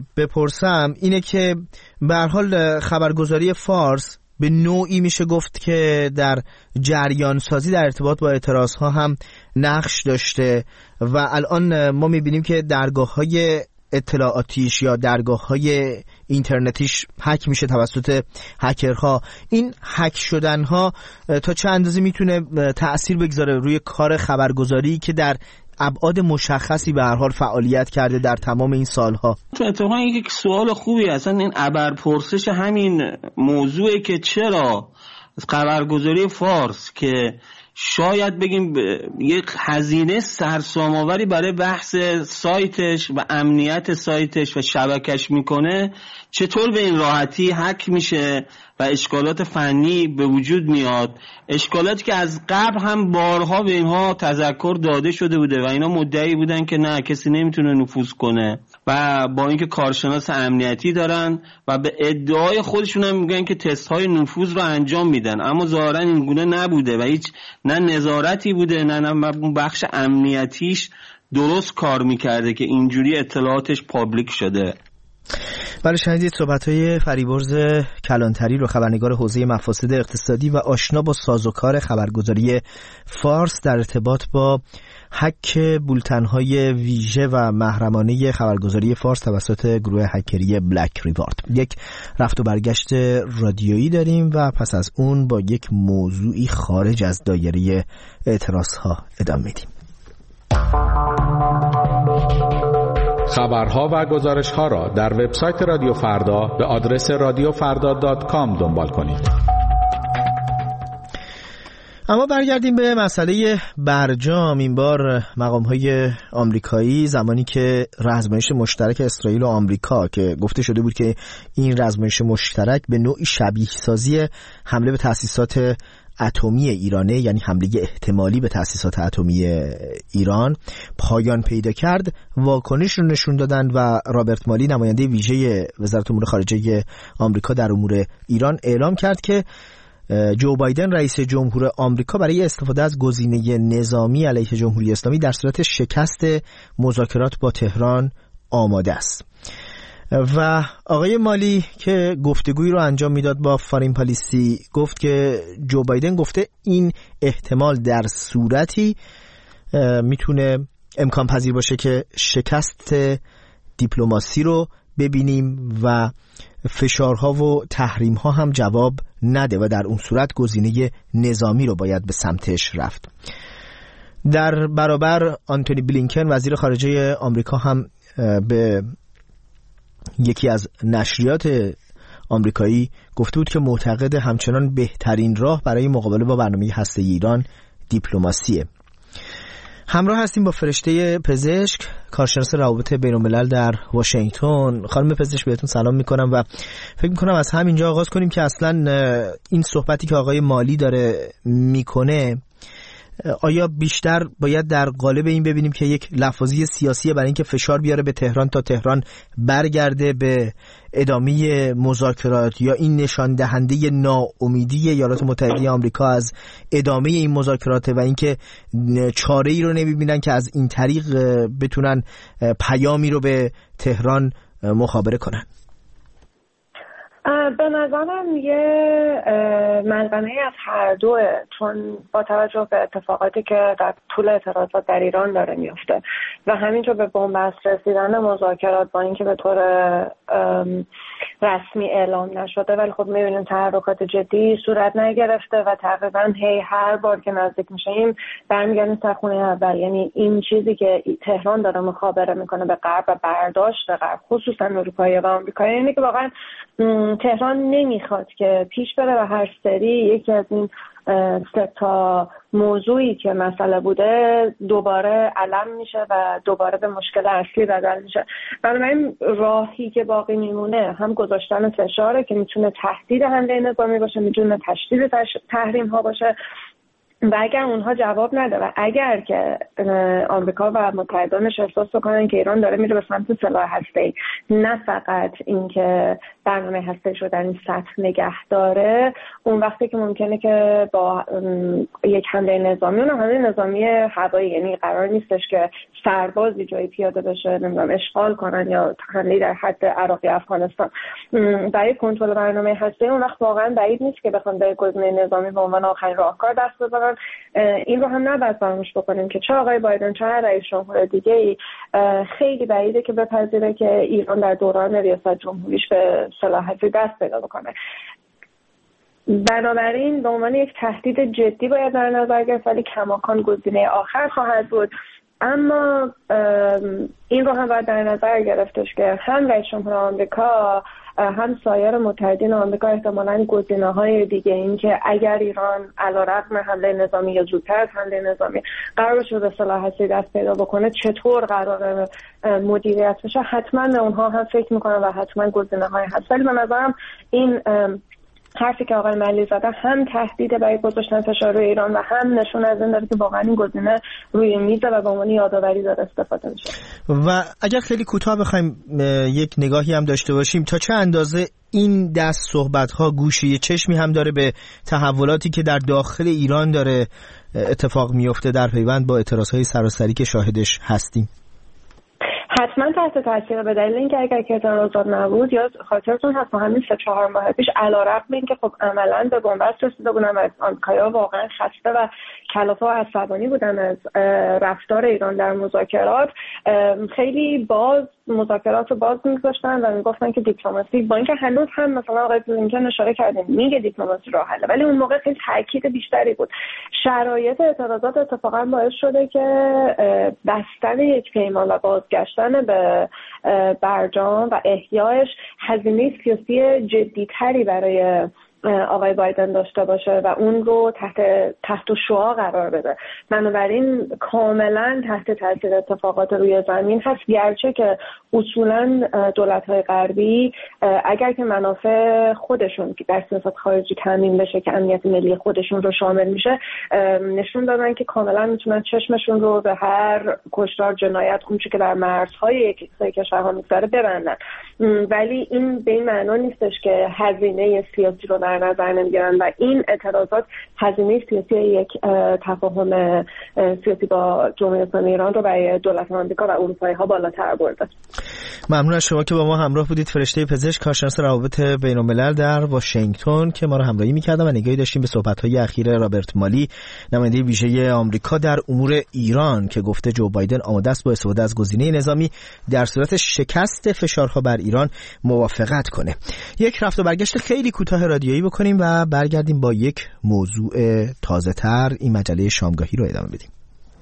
بپرسم اینه که به هر حال خبرگزاری فارس به نوعی میشه گفت که در جریان سازی در ارتباط با اعتراض ها هم نقش داشته و الان ما میبینیم که درگاه های اطلاعاتیش یا درگاه های اینترنتیش هک میشه توسط هکرها. این هک شدن ها تا چه اندازه میتونه تأثیر بگذاره روی کار خبرگزاری که در ابعاد مشخصی به هر حال فعالیت کرده در تمام این سالها؟ تو اتفاقا یک سوال خوبی، اصلا این ابرپرسش همین موضوعی که چرا خبرگزاری فارس که شاید بگیم یک هزینه سرسام‌آوری برای بحث سایتش و امنیت سایتش و شبکش میکنه، چطور به این راحتی هک میشه و اشکالات فنی به وجود میاد، اشکالاتی که از قبل هم بارها به اینها تذکر داده شده بوده و اینا مدعی بودن که نه کسی نمیتونه نفوذ کنه و با اینکه کارشناس امنیتی دارن و به ادعای خودشون هم میگن که تست های نفوذ رو انجام میدن، اما ظاهرا این گونه نبوده و هیچ نه نظارتی بوده نه نه بخش امنیتیش درست کار میکرده که اینجوری اطلاعاتش پابلیک شده. بله، شنیدید صحبت‌های فریبرز کلانتری رو، خبرنگار حوزه مفاسد اقتصادی و آشنا با سازوکار خبرگزاری فارس در ارتباط با هک بولتن‌های ویژه و محرمانه خبرگزاری فارس توسط گروه هکری بلک ریوارد. یک رفت و برگشت رادیویی داریم و پس از اون با یک موضوعی خارج از دایره اعتراض‌ها ادامه میدیم. خبرها و گزارش‌ها را در وبسایت رادیو فردا به آدرس رادیو فردا دات کام دنبال کنید. اما برگردیم به مسئله برجام. این بار مقام‌های آمریکایی زمانی که رزمایش مشترک اسرائیل و آمریکا که گفته شده بود که این رزمایش مشترک به نوعی شبیه سازی حمله به تأسیسات اتمی ایرانه، یعنی حمله احتمالی به تأسیسات اتمی ایران، پایان پیدا کرد، واکنش رو نشون دادن و رابرت مالی نماینده ویژه وزارت امور خارجه آمریکا در امور ایران اعلام کرد که جو بایدن رئیس جمهور آمریکا برای استفاده از گزینه نظامی علیه جمهوری اسلامی در صورت شکست مذاکرات با تهران آماده است. و آقای مالی که گفتگویی رو انجام میداد با فارین پالیسی گفت که جو بایدن گفته این احتمال در صورتی میتونه امکان پذیر باشه که شکست دیپلماسی رو ببینیم و فشارها و تحریمها هم جواب نده و در اون صورت گزینه نظامی رو باید به سمتش رفت. در برابر آنتونی بلینکن وزیر خارجه آمریکا هم به یکی از نشریات آمریکایی گفته بود که معتقد همچنان بهترین راه برای مقابله با برنامه هسته‌ای ایران دیپلماسیه. همراه هستیم با فرشته پزشک، کارشناس روابط بین‌الملل در واشنگتن. خانم پزشک بهتون سلام میکنم و فکر میکنم از همینجا آغاز کنیم که اصلا این صحبتی که آقای مالی داره میکنه آیا بیشتر باید در قالب این ببینیم که یک لفاظی سیاسیه برای اینکه فشار بیاره به تهران تا تهران برگرده به ادامه مذاکرات، یا این نشان دهنده ناامیدی ایالات متحده آمریکا از ادامه این مذاکرات و اینکه چاره ای رو نمیبینن که از این طریق بتونن پیامی رو به تهران مخابره کنن؟ به نظرم یه ملغمه از هر دوه، چون با توجه به اتفاقاتی که در طول اعتراضات در ایران داره میفته و همینطور به بنبست رسیدن مذاکرات با اینکه به طور رسمی اعلام نشده ولی خب میبینیم تحرکات جدی صورت نگرفته و تقریبا هی هر بار که نزدیک میشیم برمیگردیم سر خونه اول. یعنی این چیزی که تهران داره مخابره میکنه به غرب و برداشت غرب خصوصا اروپایی و آمریکایی اینه که واقعا تهران نمیخواد که پیش بره و هر سری یکی از این سه تا موضوعی که مسئله بوده دوباره علم میشه و دوباره به مشکل اصلی بدل میشه. بنابراین راهی که باقی میمونه هم گذاشتن فشاره که میتونه تهدید حمله نظامی باشه، میتونه تشدید تحریم ها باشه و اگر اونها جواب نده و اگر که آمریکا و متحدانش احساس بکنن که ایران داره میره به سمت سلاح هسته‌ای، نه فقط اینکه برنامه هسته‌ای رو در این سطح نگه داره، اون وقتی که ممکنه که با یک حمله نظامی، اون حمله نظامی هوایی، یعنی قرار نیستش که سربازی جایی پیاده بشه نمیدونم اشغال کنن یا حمله در حد عراق یا افغانستان، برای کنترل برنامه هسته‌ای اون وقت واقعا بعید نیست که بخوام به گزینه نظامی به عنوان آخرین راهکار دست بزنن. این رو هم نباید فراموش بکنیم که چه آقای بایدن چه رئیس جمهور دیگه ای خیلی بعیده که بپذیره که ایران در دوران ریاست جمهوریش به صلاحیت دست پیدا بکنه. بنابراین به عنوان یک تهدید جدی باید در نظر گرفت ولی کماکان گزینه آخر خواهد بود. اما این رو هم باید در نظر گرفتش که هم رئیس جمهور آمریکا هم سایر متحدین آمریکا احتمالاً گزینه‌های دیگه، این که اگر ایران علیرغم حمله نظامی یا زودتر از حمله نظامی قرار بشه به صلاح هسته‌ای دست پیدا بکنه چطور قرار مدیریت بشه، حتما به اونها هم فکر میکنن و حتما گزینه‌های هست. ولی به نظرم این حرفی که آقای ملی زده هم تهدید برای گذاشتن فشار روی ایران و هم نشون از این داره که واقعا این گزینه روی میزه و به عنوان یادآوری داره استفاده میشه. و اگر خیلی کوتاه بخوایم یک نگاهی هم داشته باشیم، تا چه اندازه این دست صحبت‌ها گوشه چشمی هم داره به تحولاتی که در داخل ایران داره اتفاق میفته در پیوند با اعتراض‌های سراسری که شاهدش هستیم؟ حتما تحت تاثیر، به دلیل اینکه اگر که اعتراضات نبود، یا خاطرتون هست همین سه چهار ماه پیش علیرغم اینکه خب عملاً به بنبست رسیده بودن و آمریکایی‌ها واقعا خسته و کلافه و عصبانی بودن از رفتار ایران در مذاکرات، خیلی باز مذاکرات رو باز می‌گذاشتن و میگفتن که دیپلماسی، با اینکه هنوز هم مثلا آقای بلینکن اشاره کردن میگه دیپلماسی راه حله، ولی اون موقع خیلی تاکید بیشتری بود. شرایط اعتراضات اتفاقا باعث شده که بستن یک پیمان و بازگشتن به برجام و احیایش هزینه سیاسی جدی‌تری برای آقای بایدن داشته باشه و اون رو تحت تحت شعاع قرار بده. بنابراین کاملا تحت تاثیر اتفاقات روی زمین هست، گرچه که اصولا دولت‌های غربی اگر که منافع خودشون در سیاست خارجی تامین بشه که امنیت ملی خودشون رو شامل میشه، نشون دادن که کاملا میتونن چشمشون رو به هر کشتار، جنایت، اون چیزی که در مرزهای یک کشورها میگذره ببندن. ولی این به این معنا نیستش که هزینه سیاسی رو در نظر نمیگیرن و این اعتراضات هزینه سیاسی یک تفاهم سیاسی با جمهوری اسلامی ایران رو برای دولت آمریکا و اروپایی ها بالاتر برده. ممنون از شما که با ما همراه بودید. فرشته پزشک، کارشناس روابط بین‌الملل در واشنگتن که ما رو همراهی می‌کردن و نگاهی داشتیم به صحبت‌های اخیر رابرت مالی، نماینده ویژه آمریکا در امور ایران، که گفته جو بایدن آماده است با استفاده از گزینه نظامی در صورت شکست فشارها بر ایران موافقت کنه. یک رفت و برگشت خیلی کوتاه رادیویی بکنیم و برگردیم با یک موضوع تازه‌تر. این مجله شامگاهی رو ادامه بدیم.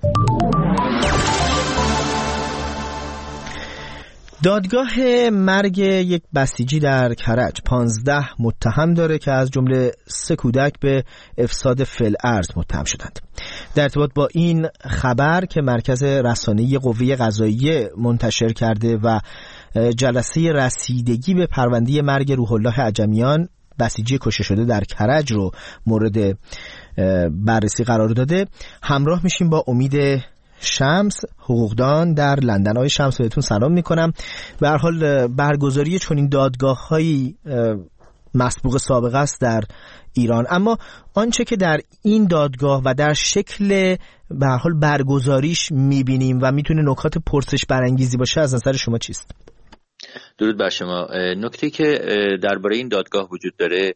دادگاه مرگ یک بسیجی در کرج پانزده متهم داره که از جمله سه کودک به افساد فی‌الارض متهم شدند. در ارتباط با این خبر که مرکز رسانه‌ای قوه قضاییه منتشر کرده و جلسه رسیدگی به پرونده مرگ روح الله عجمیان، بسیجی کشته شده در کرج، رو مورد بررسی قرار داده، همراه میشیم با امید شمس، حقوقدان در لندن. آقای شمس، بهتون سلام میکنم. به هر حال برگزاری چنین دادگاه‌هایی مسبوق سابقه است در ایران، اما آنچه که در این دادگاه و در شکل به هر حال برگزاریش میبینیم و میتونه نکات پرسش برانگیزی باشه، از نظر شما چیست؟ درود بر شما. نکته که درباره این دادگاه وجود داره،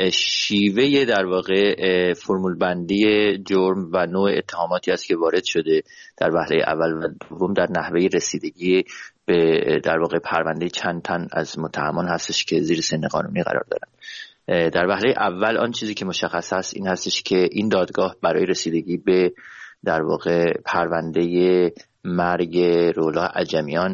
شیوه در واقع فرمول بندی جرم و نوع اتهاماتی است که وارد شده در وهله اول و دوم در نحوه رسیدگی به در واقع پرونده چند تن از متهمان هستش که زیر سن قانونی قرار دارن. در وهله اول آن چیزی که مشخص است این هستش که این دادگاه برای رسیدگی به در واقع پرونده مرگ روح الله عجمیان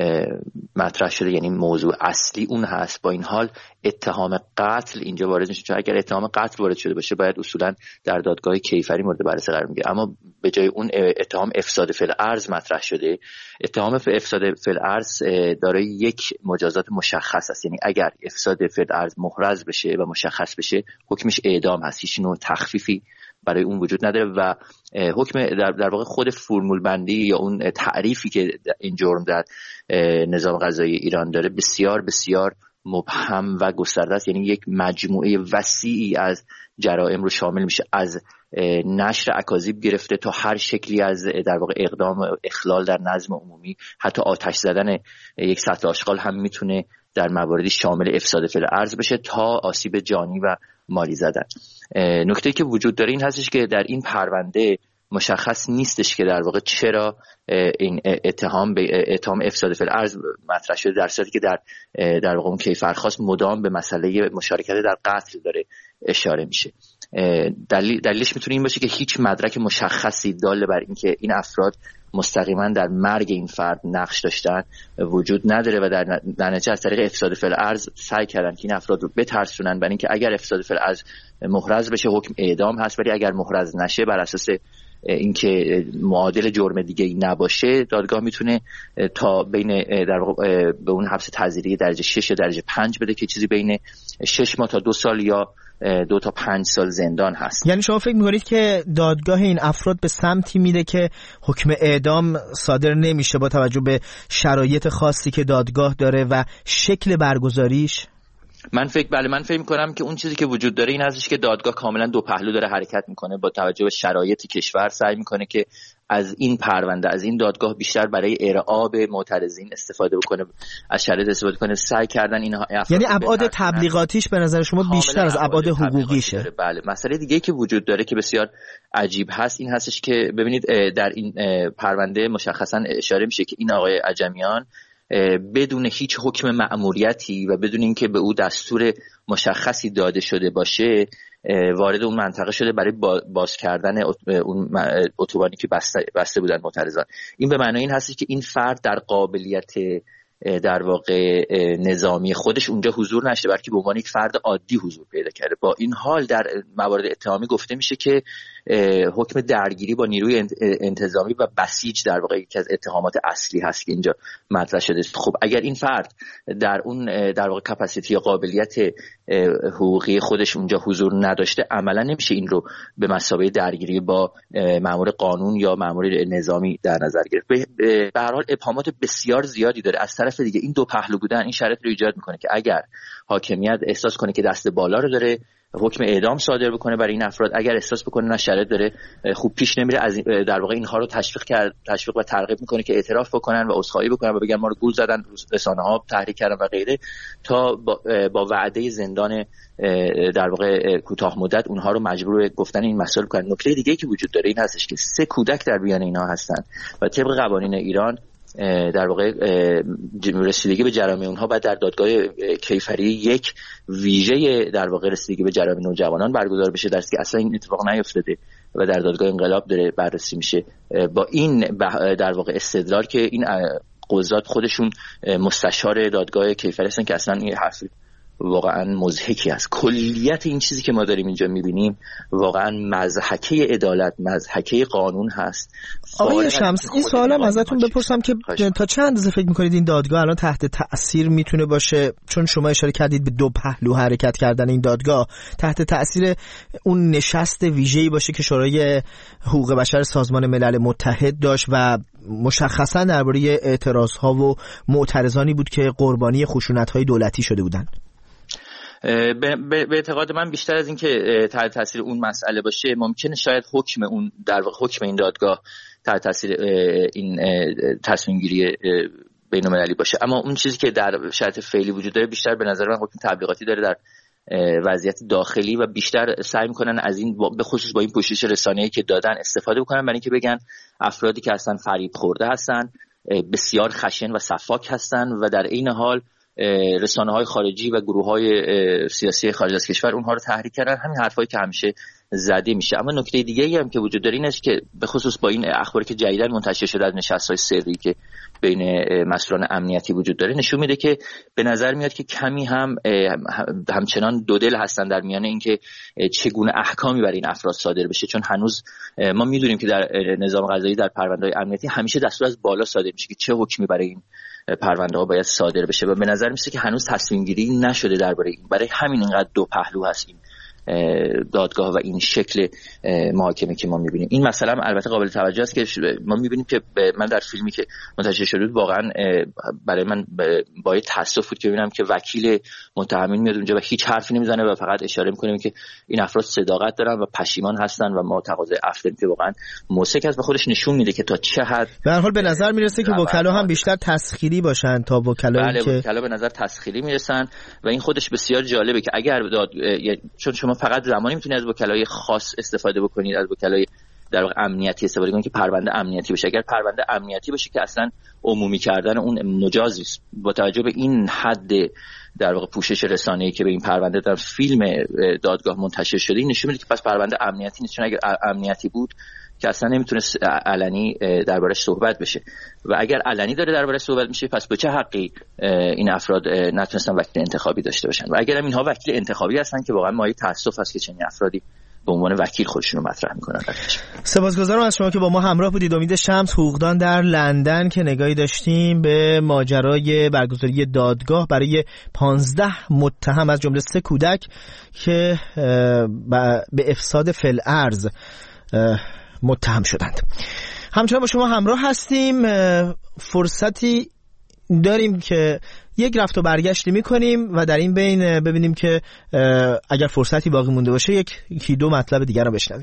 مطرح شده، یعنی موضوع اصلی اون هست. با این حال اتهام قتل اینجا وارد میشه، چون اگر اتهام قتل وارد شده باشه باید اصولا در دادگاه کیفری مورد بررسی قرار میگیره، اما به جای اون اتهام افساد فی‌الارض مطرح شده. اتهام افساد فی‌الارض دارای یک مجازات مشخص است، یعنی اگر افساد فی‌الارض محرز بشه و مشخص بشه حکمش اعدام هست، هیچ نوع تخفیفی برای اون وجود نداره و حکم در, در واقع خود فرمول بندی یا اون تعریفی که این جرم در نظام قضایی ایران داره بسیار بسیار مبهم و گسترده است، یعنی یک مجموعه وسیعی از جرائم رو شامل میشه، از نشر اکاذیب گرفته تا هر شکلی از در واقع اقدام اخلال در نظم عمومی، حتی آتش زدن یک سطل آشغال هم میتونه در مواردی شامل افساد فی‌الارض بشه تا آسیب جانی و مالی زدن. نکته که وجود داره این هستش که در این پرونده مشخص نیستش که در واقع چرا این اتهام به اتهام افساد فی‌الارض مطرح شده، در صورتی که در در واقع اون کیفرخواست مدام به مسئله مشارکت در قتل داره اشاره میشه. دلیل دلیلش میتونه این باشه که هیچ مدرک مشخصی دال بر اینکه این افراد مستقیما در مرگ این فرد نقش داشتن وجود نداره و در در نتیجه از طریق افساد فی‌الارض سعی کردن که این افراد رو بترسونن، برای اینکه اگر افساد فی‌الارض محرز بشه حکم اعدام هست، ولی اگر محرز نشه بر اساس اینکه معادل جرم دیگه ای نباشه دادگاه میتونه تا بین در واقع به اون حبس تعزیری درجه شش یا درجه پنج بده که چیزی بین شش ماه تا دو سال یا دو تا پنج سال زندان هست. یعنی شما فکر می‌کنید که دادگاه این افراد به سمتی میره که حکم اعدام صادر نمیشه با توجه به شرایط خاصی که دادگاه داره و شکل برگزاریش؟ من فکر بله من فکر می‌کنم که اون چیزی که وجود داره این هستش که دادگاه کاملا دو پهلو داره حرکت میکنه، با توجه به شرایط کشور سعی میکنه که از این پرونده از این دادگاه بیشتر برای ارعاب معترضین استفاده بکنه، از شرایط استفاده کنه. سعی کردن این یعنی ابعاد تبلیغاتیش به نظر شما بیشتر از ابعاد حقوقیشه؟ بله. مسئله دیگه که وجود داره که بسیار عجیب هست این هستش که ببینید در این پرونده مشخصا اشاره میشه که این آقای عجمیان بدون هیچ حکم مأموریتی و بدون اینکه به او دستور مشخصی داده شده باشه وارد اون منطقه شده برای باز کردن اون اتوبانی که بسته, بسته بودن معترضان. این به معنای این هستش که این فرد در قابلیت در واقع نظامی خودش اونجا حضور نشده، بلکه به عنوان یک فرد عادی حضور پیدا کرده. با این حال در موارد اتهامی گفته میشه که حکم درگیری با نیروی انتظامی و بسیج در واقع یکی از اتهامات اصلی هست که اینجا مطرح شده. خب اگر این فرد در اون در واقع کپاسیتی یا قابلیت حقوقی خودش اونجا حضور نداشته، عملا نمیشه این رو به مثابه درگیری با مأمور قانون یا مأمور نظامی در نظر گرفت. به هر حال ابهامات بسیار زیادی داره. از طرف دیگه این دو پهلو بودن این شرط رو ایجاد میکنه که اگر حاکمیت احساس کنه که دست بالا رو داره، حکم اعدام صادر بکنه برای این افراد. اگر احساس بکنه نه شرط داره، خوب پیش نمیره، از در واقع اینها رو تشویق کرد تشویق و ترغیب میکنه که اعتراف بکنن و عذرخواهی بکنن و بگن ما رو گول زدن، رسانه‌ها تحریک کردن و غیره، تا با, با وعده زندان در واقع کوتاه مدت اونها رو مجبور به گفتن این مسائل کنن. نکته دیگه‌ای که وجود داره این هستش که سه کودک در بیان اینها هستن و طبق قوانین ایران در واقع رسیدگی به جرایم اونها باید در دادگاه کیفری یک ویژه در واقع رسیدگی به جرایم نوجوانان برگزار بشه، درستی که اصلا این اتفاق نیفتاده و در دادگاه انقلاب داره بررسی میشه. با این در واقع استدلال که این قضات خودشون مستشار دادگاه کیفری هستن که اصلا این حرفی واقعا مضحکی است. کلیت این چیزی که ما داریم اینجا میبینیم واقعا مضحکه عدالت، مضحکه قانون هست. آقای شمس این سوالم ازتون بپرسم که تا چند اندازه فکر میکنید این دادگاه الان تحت تأثیر میتونه باشه، چون شما اشاره کردید به دو پهلو حرکت کردن این دادگاه، تحت تأثیر اون نشست ویژه‌ای باشه که شورای حقوق بشر سازمان ملل متحد داشت و مشخصا درباره اعتراضها و معترضانی بود که قربانی خشونت‌های دولتی شده بودند؟ به, به اعتقاد من بیشتر از این که تحت تاثیر اون مسئله باشه، ممکنه شاید حکم اون در واقع حکم این دادگاه تحت تاثیر این تصمیم گیری بین‌المللی باشه. اما اون چیزی که در شرایط فعلی وجود داره بیشتر به نظر من حکم تبلیغاتی داره در وضعیت داخلی و بیشتر سعی میکنن از این به خصوص با این پوشش رسانه‌ای که دادن استفاده بکنن برای اینکه بگن افرادی که اصلا فریب خورده هستن، بسیار خشن و سفاک هستن و در این حال رسانه‌های خارجی و گروه‌های سیاسی خارج از کشور اونها رو تحریک کردن. همین حرفایی که همیشه زده میشه. اما نکته دیگه‌ای هم که وجود داره اینه که به خصوص با این اخباری که جدیداً منتشر شده از نشست‌های سری که بین مسئولان امنیتی وجود داره نشون میده که به نظر میاد که کمی هم همچنان دو دل هستن در میان اینکه چگونه احکامی برای این افراد صادر بشه، چون هنوز ما میدونیم که در نظام قضایی در پرونده‌های امنیتی همیشه دستور از بالا صادر میشه که چه حکمی برای این پرونده ها باید صادر بشه و به نظر میسه که هنوز تصمیم گیری نشده درباره این. برای همین اینقدر دو پهلو هست این دادگاه و این شکل محاکمه که ما میبینیم. این مثلا البته قابل توجه است که ما میبینیم که من در فیلمی که منتشر شده بود واقعا برای من باید تاسف بود که ببینم که وکیل متهمین میاد اونجا و هیچ حرفی نمیزنه و فقط اشاره میکنه که این افراد صداقت دارن و پشیمان هستن و ما تقاضای عفو که واقعا موثق است و خودش نشون میده که تا چه حد. به هر حال به نظر میرسه که وکلا هم بیشتر تسخیری باشن تا وکلایی بله، که وکلا به نظر تسخیری میرسن و این خودش بسیار جالبه که اگر داد... چون شما فقط زمانی میتونید از وکلای خاص استفاده بکنید، از وکلای در واقع امنیتی استفاده کنید که پرونده امنیتی باشه. اگر پرونده امنیتی باشه که اصلا عمومی کردن اون مجازی است. با توجه به این حد در واقع پوشش رسانه‌ای که به این پرونده در فیلم دادگاه منتشر شده، این نشون میده که پس پرونده امنیتی نیست، چون اگر امنیتی بود که اصلا نمیتونست علنی دربارش صحبت بشه و اگر علنی داره دربارش صحبت میشه پس به چه حقی این افراد نتونستن وکیل انتخابی داشته باشن و اگر هم اینها وکیل انتخابی هستن که واقعا مایه تاسف است که چنین افرادی به عنوان وکیل خودشون رو مطرح میکنن. سپاسگزارم از شما که با ما همراه بودید. امید شمس، حقوقدان در لندن، که نگاهی داشتیم به ماجرای برگزاری دادگاه برای پانزده متهم از جمله سه کودک که به افساد فی‌الارض متهم شدند. همچنان با شما همراه هستیم. فرصتی داریم که یک رفت و برگشتی میکنیم و در این بین ببینیم که اگر فرصتی باقی مونده باشه یک یکی دو مطلب دیگر رو بشنویم.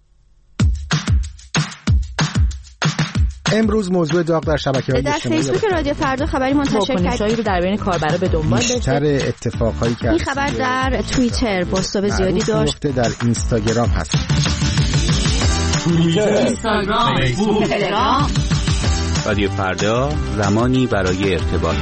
امروز موضوع داغ در شبکه‌های اجتماعی در فیسبوک رادیو فردا خبری منتشر کرد رو در بین کاربرا به دنبال داشته. بیشتر اتفاقایی که این خبر در توییتر باستاب زیادی داشت. در اینستاگرام هست. اینستاگرام، فیسبوک، تلگرام. رادیو فردا، زمانی برای ارتباط.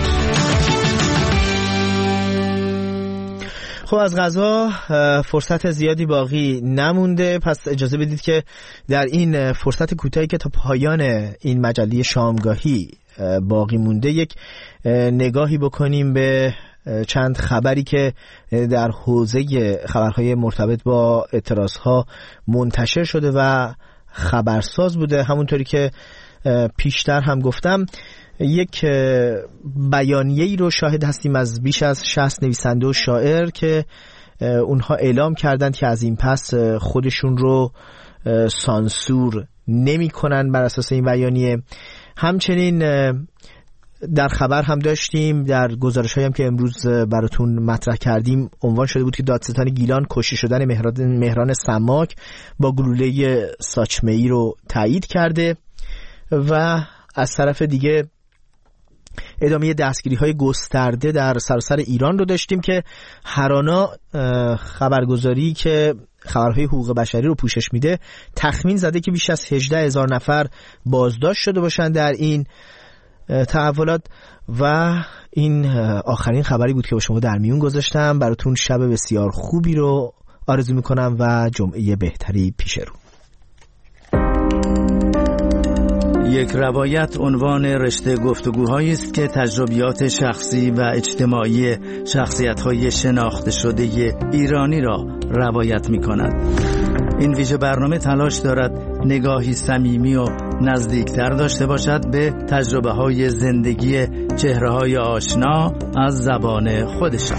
خب از قضا فرصت زیادی باقی نمونده، پس اجازه بدید که در این فرصت کوتاهی که تا پایان این مجله شامگاهی باقی مونده یک نگاهی بکنیم به چند خبری که در حوزه خبرهای مرتبط با اعتراضها منتشر شده و خبرساز بوده. همونطوری که پیشتر هم گفتم یک بیانیه‌ای رو شاهد هستیم از بیش از شصت نویسنده و شاعر که اونها اعلام کردند که از این پس خودشون رو سانسور نمی کنن بر اساس این بیانیه. همچنین در خبر هم داشتیم، در گزارش هایی هم که امروز براتون مطرح کردیم عنوان شده بود که دادستان گیلان کشته شدن مهران سماک با گلوله ساچمه‌ای رو تایید کرده و از طرف دیگه ادامه دستگیری های گسترده در سراسر ایران رو داشتیم که هرانا خبرگزاری که خبرهای حقوق بشری رو پوشش میده تخمین زده که بیش از هجده هزار نفر بازداشت شده باشن در این تحولات. و این آخرین خبری بود که با شما در میون گذاشتم. براتون شب بسیار خوبی رو آرزو میکنم و جمعه بهتری پیش رو. یک روایت عنوان رشته گفتگوهایی است که تجربیات شخصی و اجتماعی شخصیت‌های شناخته شده ایرانی را روایت می‌کند. این ویژه برنامه تلاش دارد نگاهی صمیمی و نزدیکتر داشته باشد به تجربه‌های زندگی چهره‌های آشنا از زبان خودشان.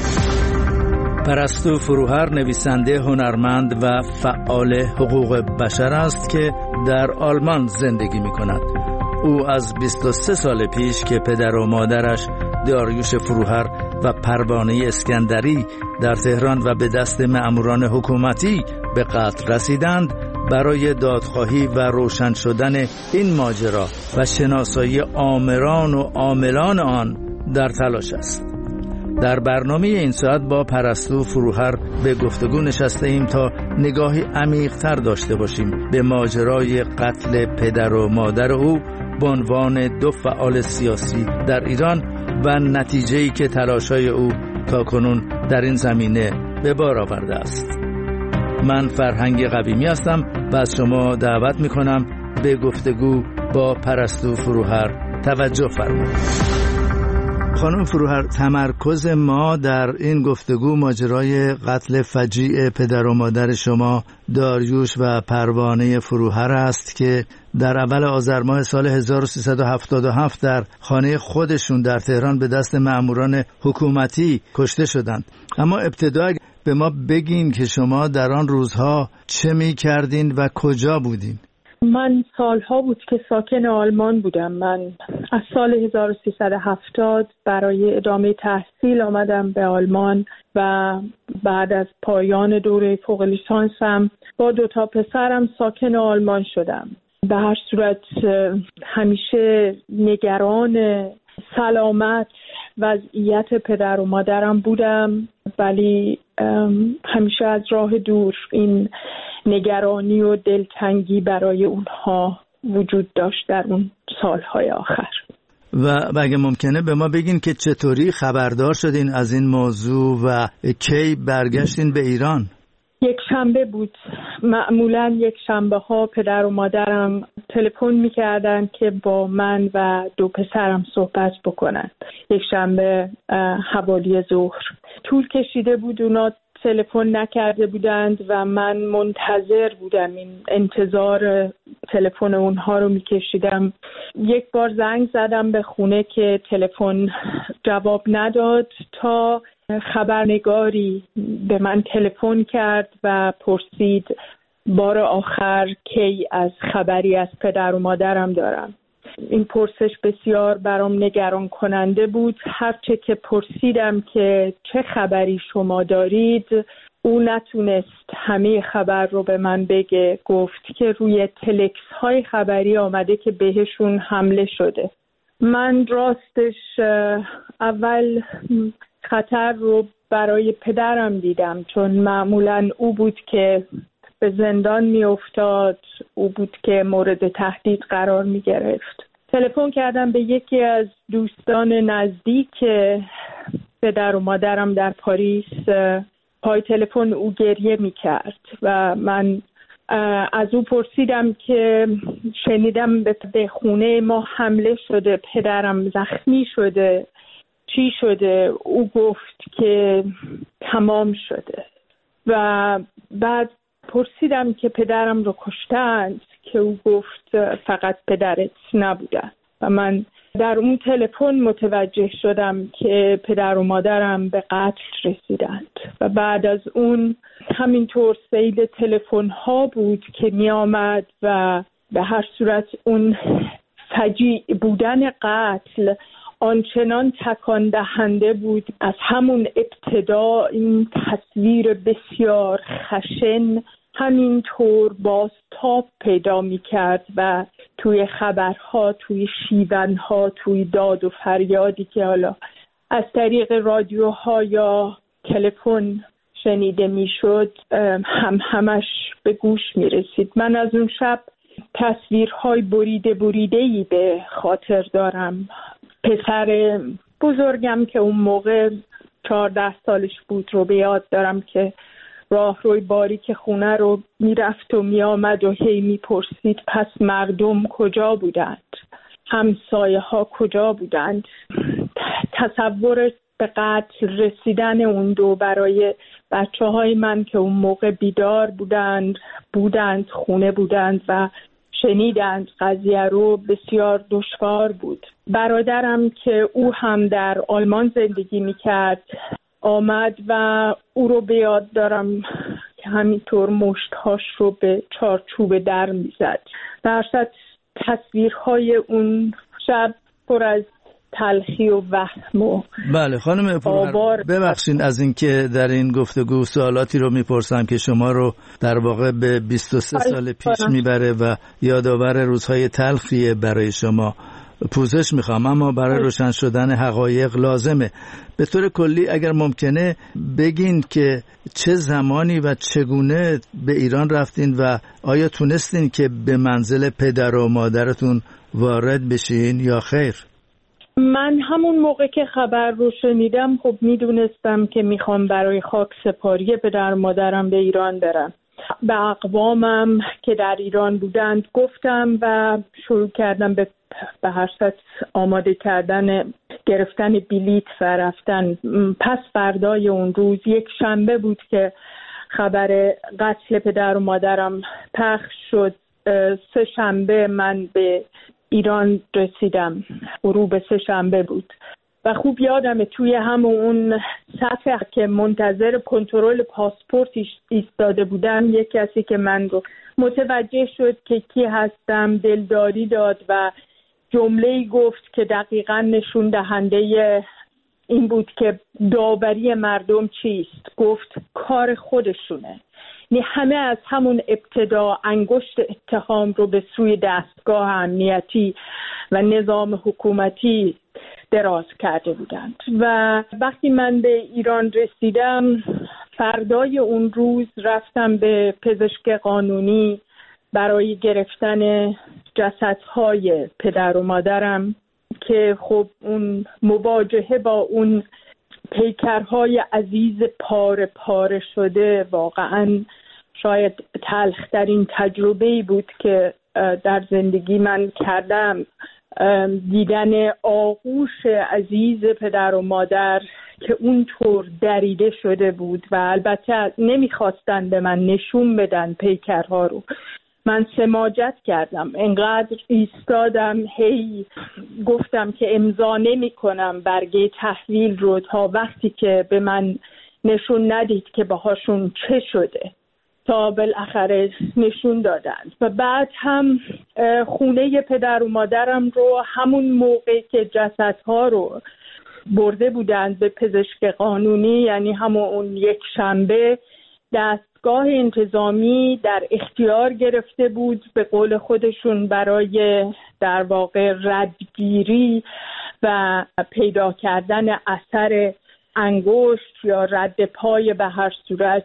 پرستو فروهر نویسنده هنرمند و فعال حقوق بشر است که در آلمان زندگی می‌کند. او از بیست و سه سال پیش که پدر و مادرش داریوش فروهر و پروانه اسکندری در تهران و به دست مأموران حکومتی به قتل رسیدند، برای دادخواهی و روشن شدن این ماجرا و شناسایی آمران و عاملان آن در تلاش است. در برنامه این ساعت با پرستو فروهر به گفتگو نشسته ایم تا نگاهی عمیق‌تر داشته باشیم به ماجرای قتل پدر و مادر او به عنوان دو فعال سیاسی در ایران و نتیجه‌ای که تلاش‌های او تاکنون در این زمینه به بار آورده است. من فرهنگ قویمی هستم و از شما دعوت می‌کنم به گفتگو با پرستو فروهر توجه فرمایید. خانم فروهر، تمرکز ما در این گفتگو ماجرای قتل فجیع پدر و مادر شما داریوش و پروانه فروهر است که در اول آذر ماه سال هزار و سیصد و هفتاد و هفت در خانه خودشون در تهران به دست مأموران حکومتی کشته شدند. اما ابتدا به ما بگین که شما در آن روزها چه می کردین و کجا بودین؟ من سالها بود که ساکن آلمان بودم. من از سال هزار و سیصد و هفتاد برای ادامه تحصیل آمدم به آلمان و بعد از پایان دوره فوق لیسانسم با دو تا پسرم ساکن آلمان شدم. به هر صورت همیشه نگران سلامت وضعیت پدر و مادرم بودم، ولی همیشه از راه دور این نگرانی و دلتنگی برای اونها وجود داشت در اون سالهای آخر. و اگه ممکنه به ما بگین که چطوری خبردار شدین از این موضوع و کی برگشتین به ایران؟ یک شنبه بود. معمولا یک شنبه ها پدر و مادرم تلفن میکردن که با من و دو پسرم صحبت بکنن. یک شنبه حوالی ظهر. طول کشیده بود، اونا تلفن نکرده بودند و من منتظر بودم، این انتظار تلفن اونها رو میکشیدم. یک بار زنگ زدم به خونه که تلفن جواب نداد تا خبرنگاری به من تلفن کرد و پرسید بار آخر کی از خبری از پدر و مادرم دارم. این پرسش بسیار برام نگران کننده بود. هرچه که پرسیدم که چه خبری شما دارید، او نتونست همه خبر رو به من بگه. گفت که روی تلکس های خبری آمده که بهشون حمله شده. من راستش اول خطر رو برای پدرم دیدم، چون معمولاً او بود که به زندان می افتاد، او بود که مورد تهدید قرار می گرفت. تلفن کردم به یکی از دوستان نزدیک پدر و مادرم در پاریس. پای تلفن او گریه می کرد و من از او پرسیدم که شنیدم به خونه ما حمله شده، پدرم زخمی شده، چی شده؟ او گفت که تمام شده. و بعد پرسیدم که پدرم رو کشتند، که او گفت فقط پدرت نبودن. و من در اون تلفن متوجه شدم که پدر و مادرم به قتل رسیدند. و بعد از اون همینطور سیل تلفن ها بود که می آمد و به هر صورت اون فجیع بودن قتل آنچنان تکان دهنده بود. از همون ابتدا این تصویر بسیار خشن همینطور بازتاب پیدا می کرد و توی خبرها، توی شیونها، توی داد و فریادی که حالا از طریق رادیوها یا تلفن شنیده می شد هم همش به گوش می رسید. من از اون شب تصویرهای بریده بریده‌ای به خاطر دارم. پسر بزرگم که اون موقع چهارده سالش بود رو به یاد دارم که راه روی باریک خونه رو میرفت و میآمد و هی میپرسید پس مردم کجا بودند؟ همسایه ها کجا بودند؟ تصور به قتل رسیدن اون دو برای بچه های من که اون موقع بیدار بودند بودند خونه بودند و شنیدند قضیه رو بسیار دشوار بود. برادرم که او هم در آلمان زندگی میکرد آمد و او رو به یاد دارم که همینطور مشتهاش رو به چارچوب در میزد. در صورت تصویرهای اون شب پر از تلخی و وهم و بله خانم پور، ببخشین از اینکه در این گفتگو سوالاتی رو میپرسم که شما رو در واقع به بیست و سه سال پیش میبره و یادآور روزهای تلخیه برای شما. پوزش میخوام، اما برای روشن شدن حقایق لازمه به طور کلی اگر ممکنه بگین که چه زمانی و چگونه به ایران رفتین و آیا تونستین که به منزل پدر و مادرتون وارد بشین یا خیر؟ من همون موقع که خبر رو شنیدم خب میدونستم که میخوام برای خاک سپاری پدر و مادرم به ایران برم. به اقوامم که در ایران بودند گفتم و شروع کردم به به هر صورت آماده کردن گرفتن بلیط و رفتن. پس فردای اون روز یک شنبه بود که خبر قتل پدر و مادرم پخش شد. سه شنبه من به ایران رسیدم، غروب سه شنبه بود و خوب یادمه توی همون اون صفحه که منتظر کنترل پاسپورت ایستاده بودم یک کسی که من رو متوجه شد که کی هستم دلداری داد و جمله‌ای گفت که دقیقاً نشون دهنده این بود که داوری مردم چیست. گفت کار خودشونه. یعنی همه از همون ابتدا انگشت اتهام رو به سوی دستگاه امنیتی و نظام حکومتی دراز کرده بودند. و وقتی من به ایران رسیدم فردای اون روز رفتم به پزشک قانونی برای گرفتن جسدهای پدر و مادرم که خب اون مواجهه با اون پیکرهای عزیز پاره پاره شده واقعاً شاید تلخترین تجربه‌ای بود که در زندگی من کردم. دیدن آغوش عزیز پدر و مادر که اونطور دریده شده بود و البته نمیخواستن به من نشون بدن پیکرها رو. من سماجت کردم، انقدر ایستادم هی گفتم که امضا نمی کنم برگه تحویل رو تا وقتی که به من نشون ندید که باهاشون چه شده، تا بالاخره نشون دادن. و بعد هم خونه پدر و مادرم رو همون موقع که جسدها رو برده بودند به پزشک قانونی، یعنی همون اون یک شنبه، دستگاه انتظامی در اختیار گرفته بود به قول خودشون برای در واقع ردگیری و پیدا کردن اثر انگشت یا رد پای به هر صورت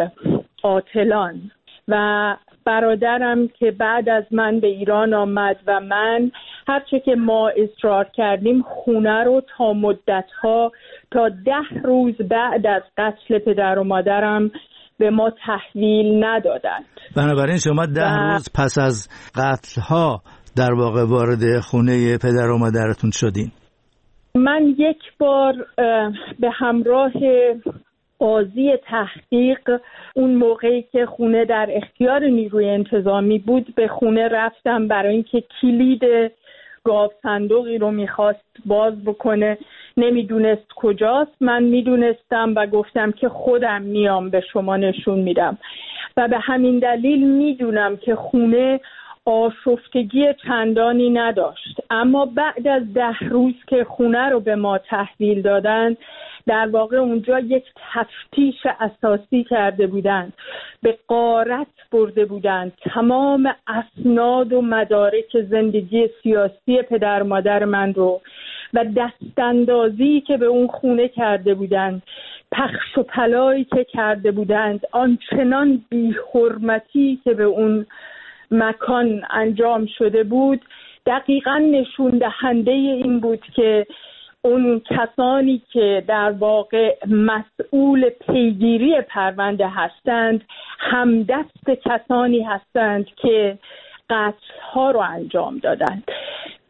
قاتلان. و برادرم که بعد از من به ایران آمد و من هرچه که ما اصرار کردیم خونه رو تا مدتها تا ده روز بعد از قتل پدر و مادرم به ما تحویل ندادند. بنابراین شما ده و... روز پس از قتل‌ها در واقع وارد خونه پدر و مادرتون شدین؟ من یک بار به همراه قاضی تحقیق اون موقعی که خونه در اختیار نیروی انتظامی بود به خونه رفتم برای اینکه کلید گاو صندوقی رو میخواست باز بکنه، نمیدونست کجاست. من میدونستم و گفتم که خودم میام به شما نشون میدم و به همین دلیل میدونم که خونه آشفتگی چندانی نداشت. اما بعد از ده روز که خونه رو به ما تحویل دادن، در واقع اونجا یک تفتیش اساسی کرده بودند، به غارت برده بودند تمام اسناد و مدارک زندگی سیاسی پدر مادر من رو و دستاندازی که به اون خونه کرده بودند، پخش و پلایی که کرده بودند، آنچنان بی‌حرمتی که به اون مکان انجام شده بود، دقیقاً نشون دهنده این بود که اون کسانی که در واقع مسئول پیگیری پرونده هستند همدست کسانی هستند که قتل‌ها رو انجام دادند